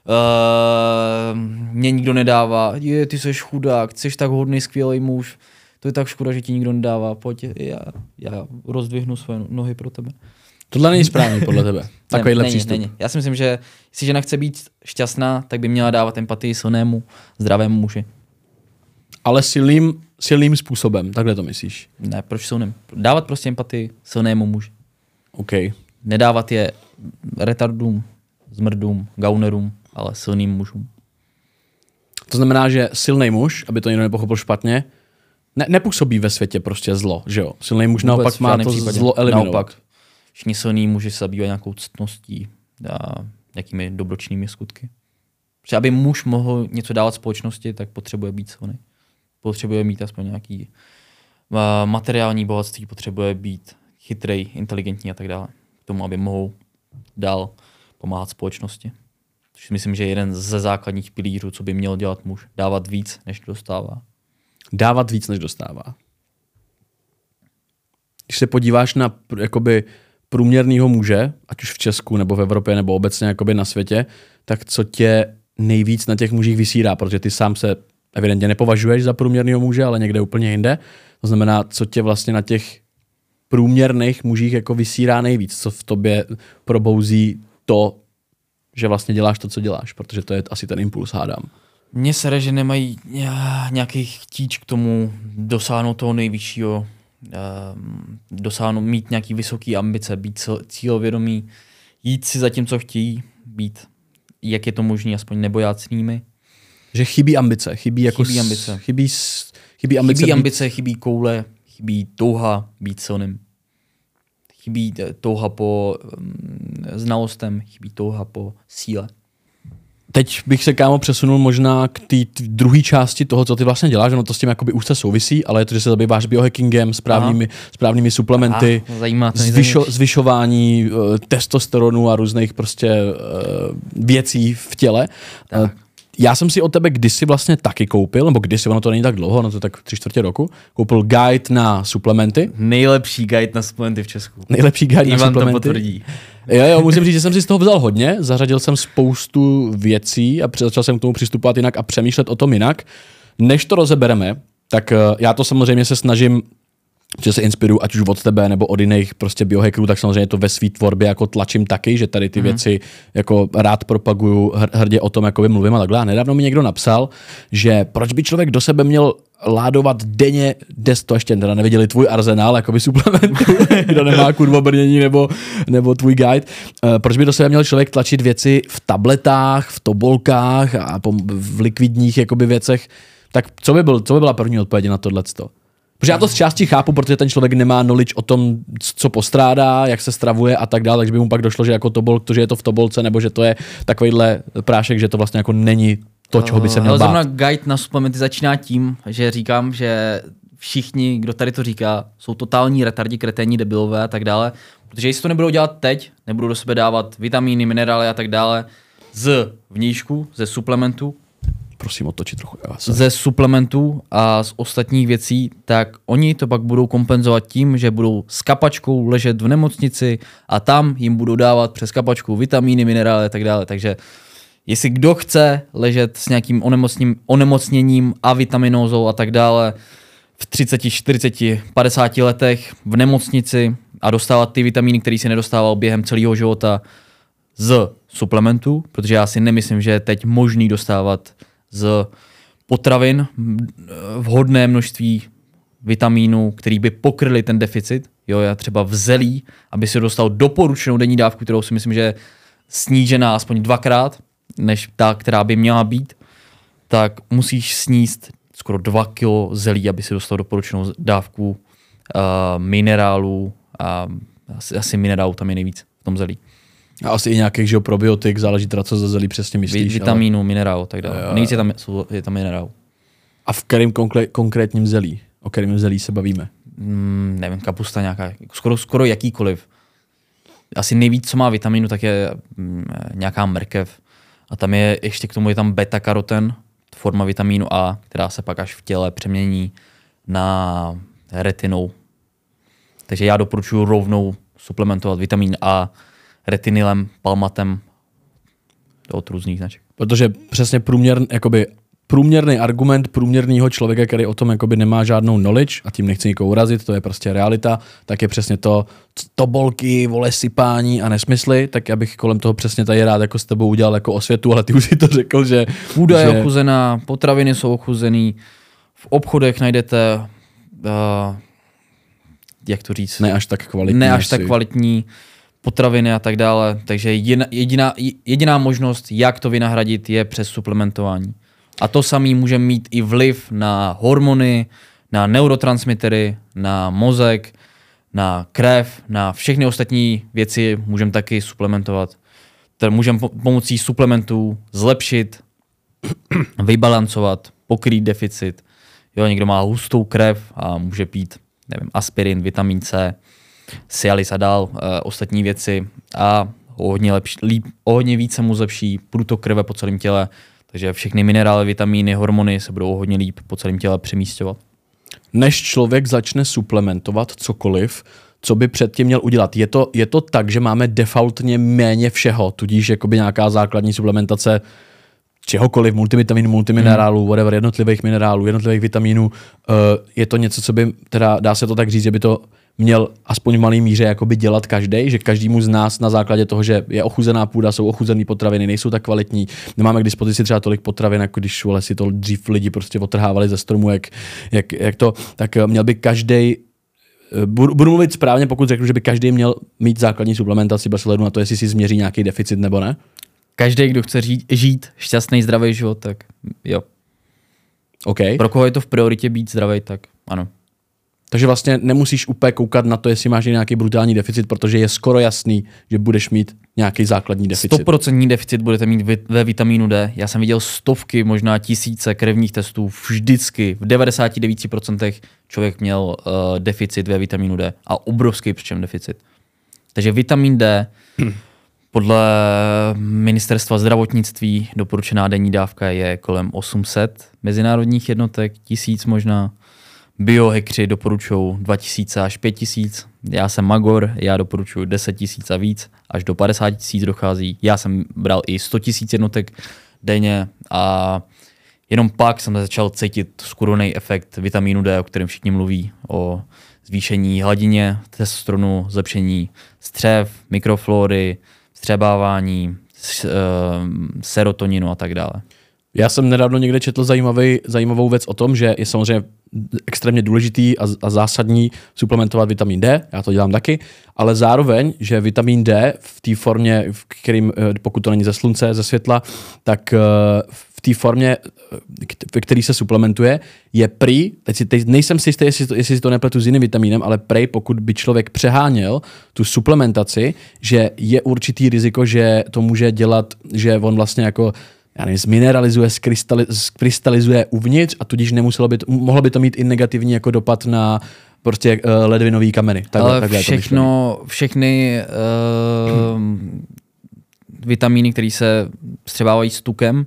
uh, mě nikdo nedává, je, ty jsi chudák, jsi tak hodný, skvělý muž, to je tak škoda, že ti nikdo nedává, pojď, já, já rozdvihnu své nohy pro tebe. Tohle není správný podle tebe, takovýhle není, přístup. Není. Já si myslím, že jestli žena chce být šťastná, tak by měla dávat empatii silnému, zdravému muži. Ale silným, silným způsobem, takhle to myslíš? Ne, proč silným? Dávat prostě empatii silnému muži. OK. Nedávat je retardům, zmrdům, gaunerům, ale silným mužům. To znamená, že silný muž, aby to někdo nepochopil špatně, ne, nepůsobí ve světě prostě zlo, že jo? Silný muž Vůbec naopak má to případě. zlo eliminovat. Naopak, všichni silní muži se zabývají nějakou ctností a nějakými dobročnými skutky. Protože aby muž mohl něco dávat společnosti, tak potřebuje být silný. Potřebuje mít aspoň nějaký uh, materiální bohatství, potřebuje být chytrej, inteligentní a tak dále. K tomu, aby mohl dál pomáhat společnosti. Což myslím, že je jeden ze základních pilířů, co by měl dělat muž. Dávat víc, než dostává. Dávat víc, než dostává. Když se podíváš na jakoby průměrného muže, ať už v Česku, nebo v Evropě, nebo obecně jakoby na světě, tak co tě nejvíc na těch mužích vysírá, protože ty sám se evidentně nepovažuješ za průměrného muže, ale někde úplně jinde. To znamená, co tě vlastně na těch průměrných mužích jako vysírá nejvíc, co v tobě probouzí to, že vlastně děláš to, co děláš, protože to je asi ten impuls, hádám. Mně sere, že nemají nějaký chtíč k tomu dosáhnout toho nejvyššího, dosáhnout, mít nějaký vysoký ambice, být cílovědomý, jít si za tím, co chtějí, být, jak je to možné, aspoň nebojácnými. Že chybí ambice, chybí jako chybí ambice. S, chybí, chybí ambice, chybí, být... ambice chybí koule, chybí touha být silným. Chybí touha po um, znalostem, chybí touha po síle. Teď bych se, kámo, přesunul možná k té druhé části toho, co ty vlastně děláš, no to s tím jakoby úzce souvisí, ale je to, že se zabýváš biohackingem, správnými, správnými suplementy, Aha, zajímá to zvyšo, zvyšování uh, testosteronu a různých prostě uh, věcí v těle. Uh, já jsem si od tebe kdysi vlastně taky koupil, nebo kdysi, ono to není tak dlouho, no to tak tři čtvrtě roku, koupil guide na suplementy. Nejlepší guide na suplementy v Česku. Nejlepší guide Ivan na suplementy. to potvrdí. Jo, jo, musím říct, že jsem si z toho vzal hodně, zařadil jsem spoustu věcí a začal jsem k tomu přistupovat jinak a přemýšlet o tom jinak. Než to rozebereme, tak já to samozřejmě se snažím, že se inspiruju ať už od tebe nebo od jiných prostě biohackerů, tak samozřejmě to ve své tvorbě jako tlačím taky, že tady ty mm. věci jako rád propaguju, hrdě o tom jakoby mluvím a takhle. A nedávno mi někdo napsal, že proč by člověk do sebe měl ládovat denně, des to ještě teda neviděli tvůj arzenál, jakoby suplementů, kdo nemá kurvo brnění nebo, nebo tvůj guide. Uh, proč by do sebe měl člověk tlačit věci v tabletách, v tobolkách a v likvidních jakoby věcech. Tak co by, byl, co by byla první odpověď na tohleto? Protože já to z části chápu, protože ten člověk nemá knowledge o tom, co postrádá, jak se stravuje a tak dále, takže by mu pak došlo, že jako tobol, to, že je to v tobolce, nebo že to je takovýhle prášek, že to vlastně jako není to, čeho by se měl bát. Ale zrovna guide na suplementy začíná tím, že říkám, že všichni, kdo tady to říká, jsou totální retardi, kreténi, debilové a tak dále, protože jestli to nebudou dělat teď, nebudou do sebe dávat vitamíny, minerály a tak dále z vnížku, ze suplementu, prosím otočit trochu. Ze suplementů a z ostatních věcí, tak oni to pak budou kompenzovat tím, že budou s kapačkou ležet v nemocnici a tam jim budou dávat přes kapačku vitamíny, minerály a tak dále. Takže jestli kdo chce ležet s nějakým onemocněním a vitaminózou a tak dále v třiceti, čtyřiceti, padesáti letech v nemocnici a dostávat ty vitamíny, které si nedostával během celého života z suplementů, protože já si nemyslím, že je teď možný dostávat z potravin vhodné množství vitamínů, který by pokryly ten deficit. Jo, já třeba v zelí, aby si dostal doporučenou denní dávku, kterou si myslím, že je snížená aspoň dvakrát, než ta, která by měla být, tak musíš sníst skoro dva kilo zelí, aby si dostal doporučenou dávku uh, minerálů a asi, asi minerálů tam je nejvíc v tom zelí. A asi i nějakých, že probiotik, záleží teda, co za zelí přesně myslíš. Vitamínu, ale... minerálů, tak dále. Jo. Nejvíc je tam, je tam minerálů. A v kterém konkré- konkrétním zelí? O kterém zelí se bavíme? Mm, nevím, kapusta nějaká, skoro, skoro jakýkoliv. Asi nejvíc, co má vitamínu, tak je mm, nějaká mrkev. A tam je, ještě k tomu je tam beta-karoten, forma vitamínu A, která se pak až v těle přemění na retinou. Takže já doporučuji rovnou suplementovat vitamin A retinylem, palmatem od různých značek. Protože přesně průměr, jakoby, průměrný argument průměrného člověka, který o tom jakoby nemá žádnou knowledge, a tím nechci nikoho urazit, to je prostě realita, tak je přesně to, tobolky, vole, sypání a nesmysly, tak já bych kolem toho přesně tady rád jako s tebou udělal jako osvětu, ale ty už si to řekl, že... Půda že... je ochuzená, potraviny jsou ochuzený, v obchodech najdete, uh, jak to říct? Ne až tak kvalitní. Ne až asi. tak kvalitní potraviny a tak dále, takže jediná, jediná, jediná možnost, jak to vynahradit, je přes suplementování. A to samý může mít i vliv na hormony, na neurotransmitery, na mozek, na krev, na všechny ostatní věci můžeme taky suplementovat. Můžeme pomocí suplementů zlepšit, vybalancovat, pokrýt deficit. Jo, někdo má hustou krev a může pít, nevím, aspirin, vitamin C, Cialis a dál, e, ostatní věci a o hodně, lepší, líp, o hodně více mu zlepší průtok krve po celém těle. Takže všechny minerály, vitamíny, hormony se budou hodně líp po celém těle přemísťovat. Než člověk začne suplementovat cokoliv, co by předtím měl udělat? Je to, je to tak, že máme defaultně méně všeho, tudíž jakoby nějaká základní suplementace čehokoliv, multivitaminů, multiminerálů, hmm. whatever, jednotlivých minerálů, jednotlivých vitamínů. Uh, je to něco, co by, teda dá se to tak říct, že by to měl aspoň v malé míře jakoby dělat každý, že každému z nás na základě toho, že je ochuzená půda, jsou ochuzené potraviny, nejsou tak kvalitní, nemáme k dispozici třeba tolik potravin, jako když vole, si to dřív lidi prostě otrhávali ze stromu, jak, jak, jak to, tak měl by každý, budu, budu mluvit správně, pokud řeknu, že by každý měl mít základní suplementaci bez ohledu na to, jestli si změří nějaký deficit nebo ne? Každý, kdo chce žít, žít šťastný, zdravý život, tak jo. Okay. Pro koho je to v prioritě být zdravý, tak ano. Takže vlastně nemusíš úplně koukat na to, jestli máš nějaký brutální deficit, protože je skoro jasný, že budeš mít nějaký základní deficit. sto procent deficit budete mít ve vitamínu D. Já jsem viděl stovky, možná tisíce krevních testů. Vždycky v devadesát devět procent člověk měl uh, deficit ve vitamínu D a obrovský přičem deficit. Takže vitamin D podle ministerstva zdravotnictví doporučená denní dávka je kolem osm set mezinárodních jednotek, tisíc možná. Biohackři doporučují dva tisíce až pět tisíc. Já jsem magor, já doporučuji deset tisíc a víc, až do padesát tisíc dochází. Já jsem bral i sto tisíc jednotek denně a jenom pak jsem začal cítit skurvený efekt vitamínu D, o kterém všichni mluví, o zvýšení hladině testosteronu, zlepšení střev, mikroflóry, vstřebávání, serotoninu a tak dále. Já jsem nedávno někde četl zajímavý, zajímavou věc o tom, že je samozřejmě extrémně důležitý a, a zásadní suplementovat vitamin D, já to dělám taky, ale zároveň, že vitamin D v té formě, v kterým, pokud to není ze slunce, ze světla, tak v té formě, ve který se suplementuje, je prý, teď, si, teď nejsem si jistý, jestli, to, jestli si to nepletu s jiným vitamínem, ale prej, pokud by člověk přeháněl tu suplementaci, že je určitý riziko, že to může dělat, že on vlastně jako já nevím, zmineralizuje, zkrystalizuje uvnitř a tudíž nemuselo by to, mohlo by to mít i negativní jako dopad na prostě uh, ledvinový kameny. Takhle, ale takhle všechno, všechny uh, vitamíny, které se vstřebávají s tukem,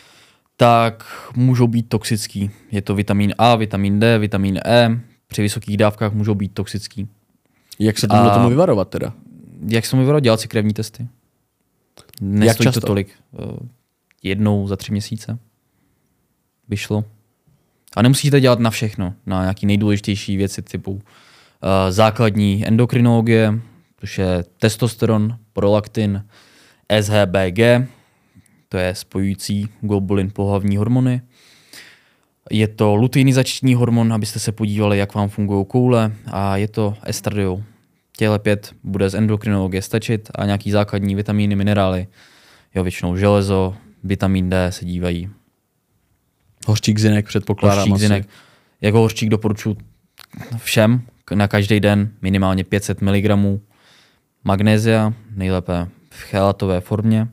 tak můžou být toxický. Je to vitamin A, vitamin D, vitamin E. Při vysokých dávkách můžou být toxický. Jak se tomu, tomu vyvarovat teda? Jak se tomu vyvarovat? Dělat si krevní testy. Nestojí to tolik. Uh, jednou za tři měsíce vyšlo. A nemusíte dělat na všechno, na nějaké nejdůležitější věci typu základní endokrinologie, což je testosteron, prolaktin, S H B G, to je spojující globulin pohlavní hormony. Je to luteinizační hormon, abyste se podívali, jak vám fungují koule, a je to estradiol. Těhle pět bude z endokrinologie stačit a nějaký základní vitamíny, minerály, jo, většinou železo, vitamin D se dívají. Hořčík, zinek předpokládám. Hořčík, asi. zinek. Jako hořčík doporučuji všem na každý den minimálně pět set miligramů magnézia, nejlépe v chelatové formě.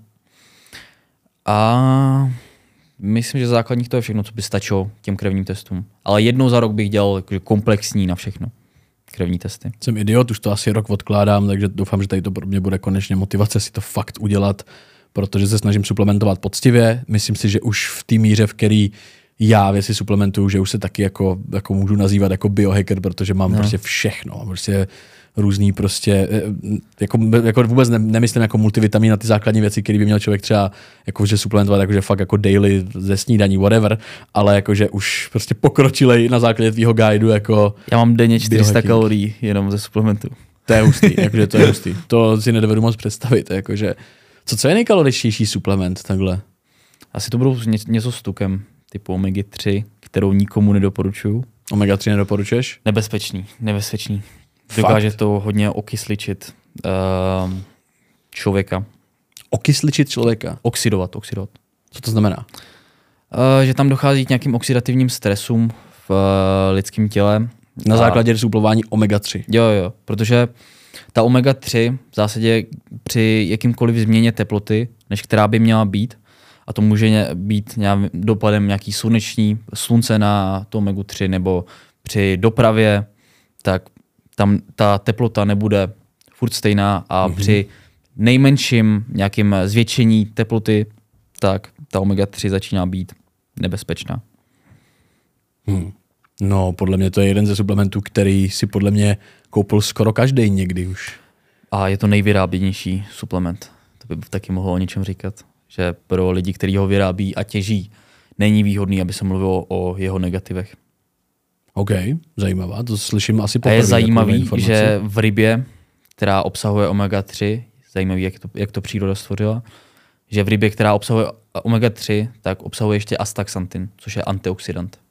A myslím, že základních to je všechno, co by stačilo těm krevním testům. Ale jednou za rok bych dělal komplexní na všechno. Krevní testy. Jsem idiot, už to asi rok odkládám, takže doufám, že tady to pro mě bude konečně motivace si to fakt udělat, protože se snažím suplementovat poctivě. Myslím si, že už v té míře, v který já věci suplementuju, že už se taky jako, jako můžu nazývat jako biohacker, protože mám no. prostě všechno. Prostě různý prostě, jako, jako vůbec ne, nemyslím jako multivitamin na ty základní věci, které by měl člověk třeba jakože suplementovat, jakože fakt jako daily ze snídaní, whatever, ale jakože už prostě pokročilej na základě tvýho guideu jako... Já mám denně čtyři sta kalorií jenom ze suplementu. To je hustý, jakože to je hustý. To si nedovedu moc představit, jakože... Co, co je nejkaloričtější suplement takhle? Asi to budou ně, něco s tukem, typu omega tři, kterou nikomu nedoporučuju. omega tři nedoporučuješ? Nebezpečný, nebezpečný. Dokáže to hodně okysličit uh, člověka. Okysličit člověka? Oxidovat, oxidovat. Co to znamená? Uh, že tam dochází k nějakým oxidativním stresům v uh, lidském těle. Na a... základě suplování omega tři. Jo, jo, protože ta omega tři v zásadě při jakýmkoliv změně teploty, než která by měla být, a to může být nějakým dopadem nějaký sluneční, slunce na to omega tři, nebo při dopravě, tak tam ta teplota nebude furt stejná a mm-hmm. při nejmenším nějakým zvětšení teploty, tak ta omega tři začíná být nebezpečná. Hmm. No, podle mě to je jeden ze suplementů, který si podle mě koupil skoro každý někdy už. A je to nejvyráběnější suplement. To by taky mohlo o něčem říkat, že pro lidi, kteří ho vyrábí a těží, není výhodný, aby se mluvilo o jeho negativech. OK, zajímavá, to slyším asi poprvé. A je zajímavý, že v rybě, která obsahuje omega tři, zajímavý, jak to, jak to příroda stvořila, že v rybě, která obsahuje omega tři, tak obsahuje ještě astaxantin, což je antioxidant.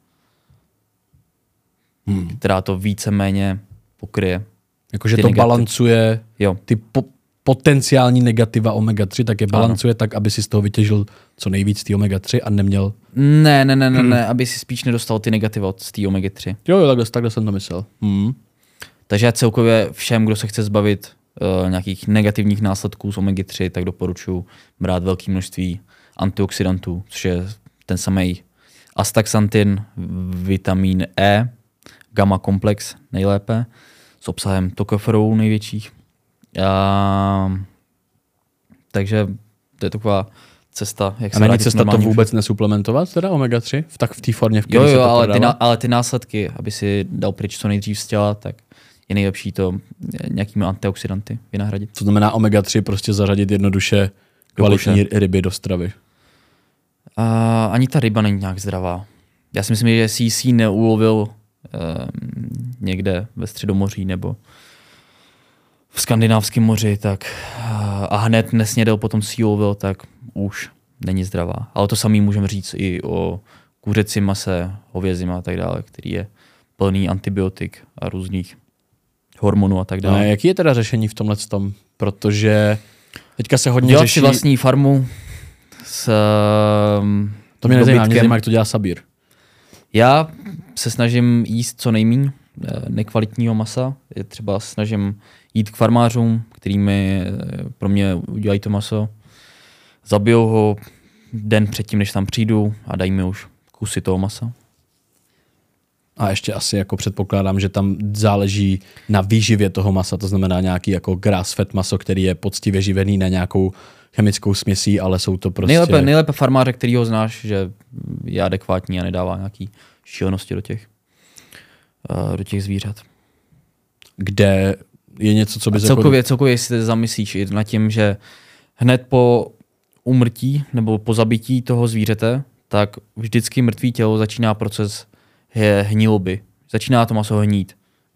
Hmm. Která to víceméně pokryje. Jakože to negativ- balancuje jo. ty po- potenciální negativa omega tři, tak je balancuje ano. tak, aby si z toho vytěžil co nejvíc ty omega tři a neměl... Ne, ne, ne, ne, ne, aby si spíš nedostal ty negativa z té omega tři. Jo, jo, takhle, takhle jsem to myslel. Hmm. Takže celkově všem, kdo se chce zbavit uh, nějakých negativních následků z omega tři, tak doporučuji brát velké množství antioxidantů, což je ten samý astaxantin, vitamin E, gamma komplex nejlépe, s obsahem tocopherolu největších. A, takže to je taková cesta, jak se a není cesta to vůbec nesuplementovat, teda omega tři? V tak v té formě, v které jo, jo, se to ale ty, na, ale ty následky, aby si dal pryč co nejdřív z těla, tak je nejlepší to nějakými antioxidanty vynahradit. Co znamená omega tři prostě zařadit jednoduše kvalitní ryby do stravy? A, ani ta ryba není nějak zdravá. Já si myslím, že C C neulovil někde ve Středomoří nebo v Skandinávském moři, tak a hned nesnědl potom sílovil, tak už není zdravá. Ale to samý můžeme říct i o kuřecím mase, hovězím a tak dále, který je plný antibiotik a různých hormonů a tak dále. A jaký je teda řešení v tomhle tom? Protože teďka se hodně dělat řeší... si vlastní farmu s To mě nezajímá, mě zajímá, jak to dělá Sabír. Já se snažím jíst co nejméně nekvalitního masa. Je třeba snažím jít k farmářům, kterými pro mě udělají to maso. Zabijou ho den předtím, než tam přijdu a dají mi už kusy toho masa. A ještě asi jako předpokládám, že tam záleží na výživě toho masa, to znamená nějaký jako grass-fed maso, který je poctivě živený na nějakou chemickou směsí, ale jsou to prostě... Nejlépe, nejlépe farmáře, kterýho znáš, že je adekvátní a nedává nějaký šílenosti do těch, uh, do těch zvířat. Kde je něco, co by... Celkově, celkově si zamyslíš i nad tím, že hned po úmrtí nebo po zabití toho zvířete, tak vždycky mrtvý tělo začíná proces hniloby. Začíná to maso hnít.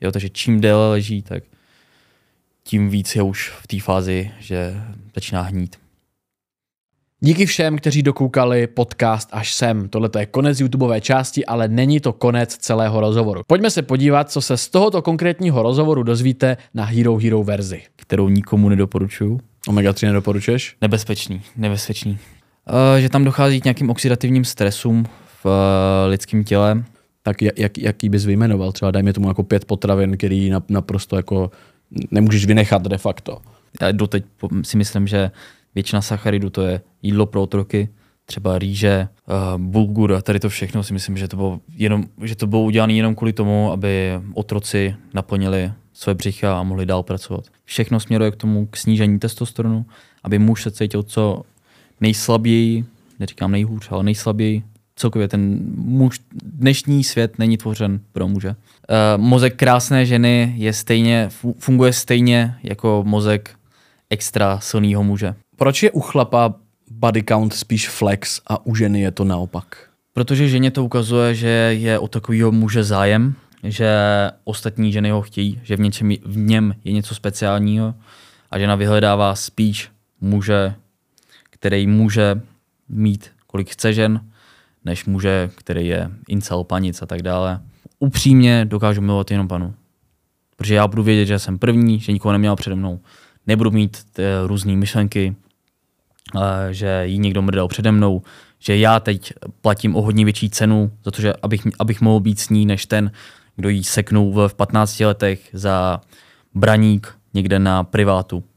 Jo, takže čím déle leží, tak tím víc je už v té fázi, že začíná hnít. Díky všem, kteří dokoukali podcast až sem. Tohle je konec YouTubeové části, ale není to konec celého rozhovoru. Pojďme se podívat, co se z tohoto konkrétního rozhovoru dozvíte na Hero Hero verzi. Kterou nikomu nedoporučuju. omega tři nedoporučuješ? Nebezpečný, nebezpečný. Uh, že tam dochází k nějakým oxidativním stresům v uh, lidském těle. Tak jak, jaký bys vyjmenoval? Třeba dajme tomu jako pět potravin, který naprosto jako nemůžeš vynechat de facto. Já doteď si myslím, že většina sacharidů to je jídlo pro otroky, třeba rýže, uh, bulgur a tady to všechno si myslím, že to bylo, jenom, že to bylo udělané jenom kvůli tomu, aby otroci naplnili své břicha a mohli dál pracovat. Všechno směruje k tomu, k snížení testosteronu, aby muž se cítil co nejslaběji, neříkám nejhůř, ale nejslaběji. Celkově ten muž, dnešní svět není tvořen pro muže. Uh, mozek krásné ženy je stejně, funguje stejně jako mozek extra silného muže. Proč je u chlapa body count spíš flex a u ženy je to naopak? Protože ženě to ukazuje, že je o takového muže zájem, že ostatní ženy ho chtějí, že v, něčem, v něm je něco speciálního a žena vyhledává spíš muže, který může mít, kolik chce žen, než muže, který je incel, panic a tak dále. Upřímně dokážu milovat jenom panu. Protože já budu vědět, že jsem první, že nikoho neměl přede mnou. Nebudu mít různé myšlenky, že jí někdo mrdal přede mnou, že já teď platím o hodně větší cenu za to, že abych, abych mohl být s ní, než ten, kdo jí seknul v patnácti letech za braník někde na privátu.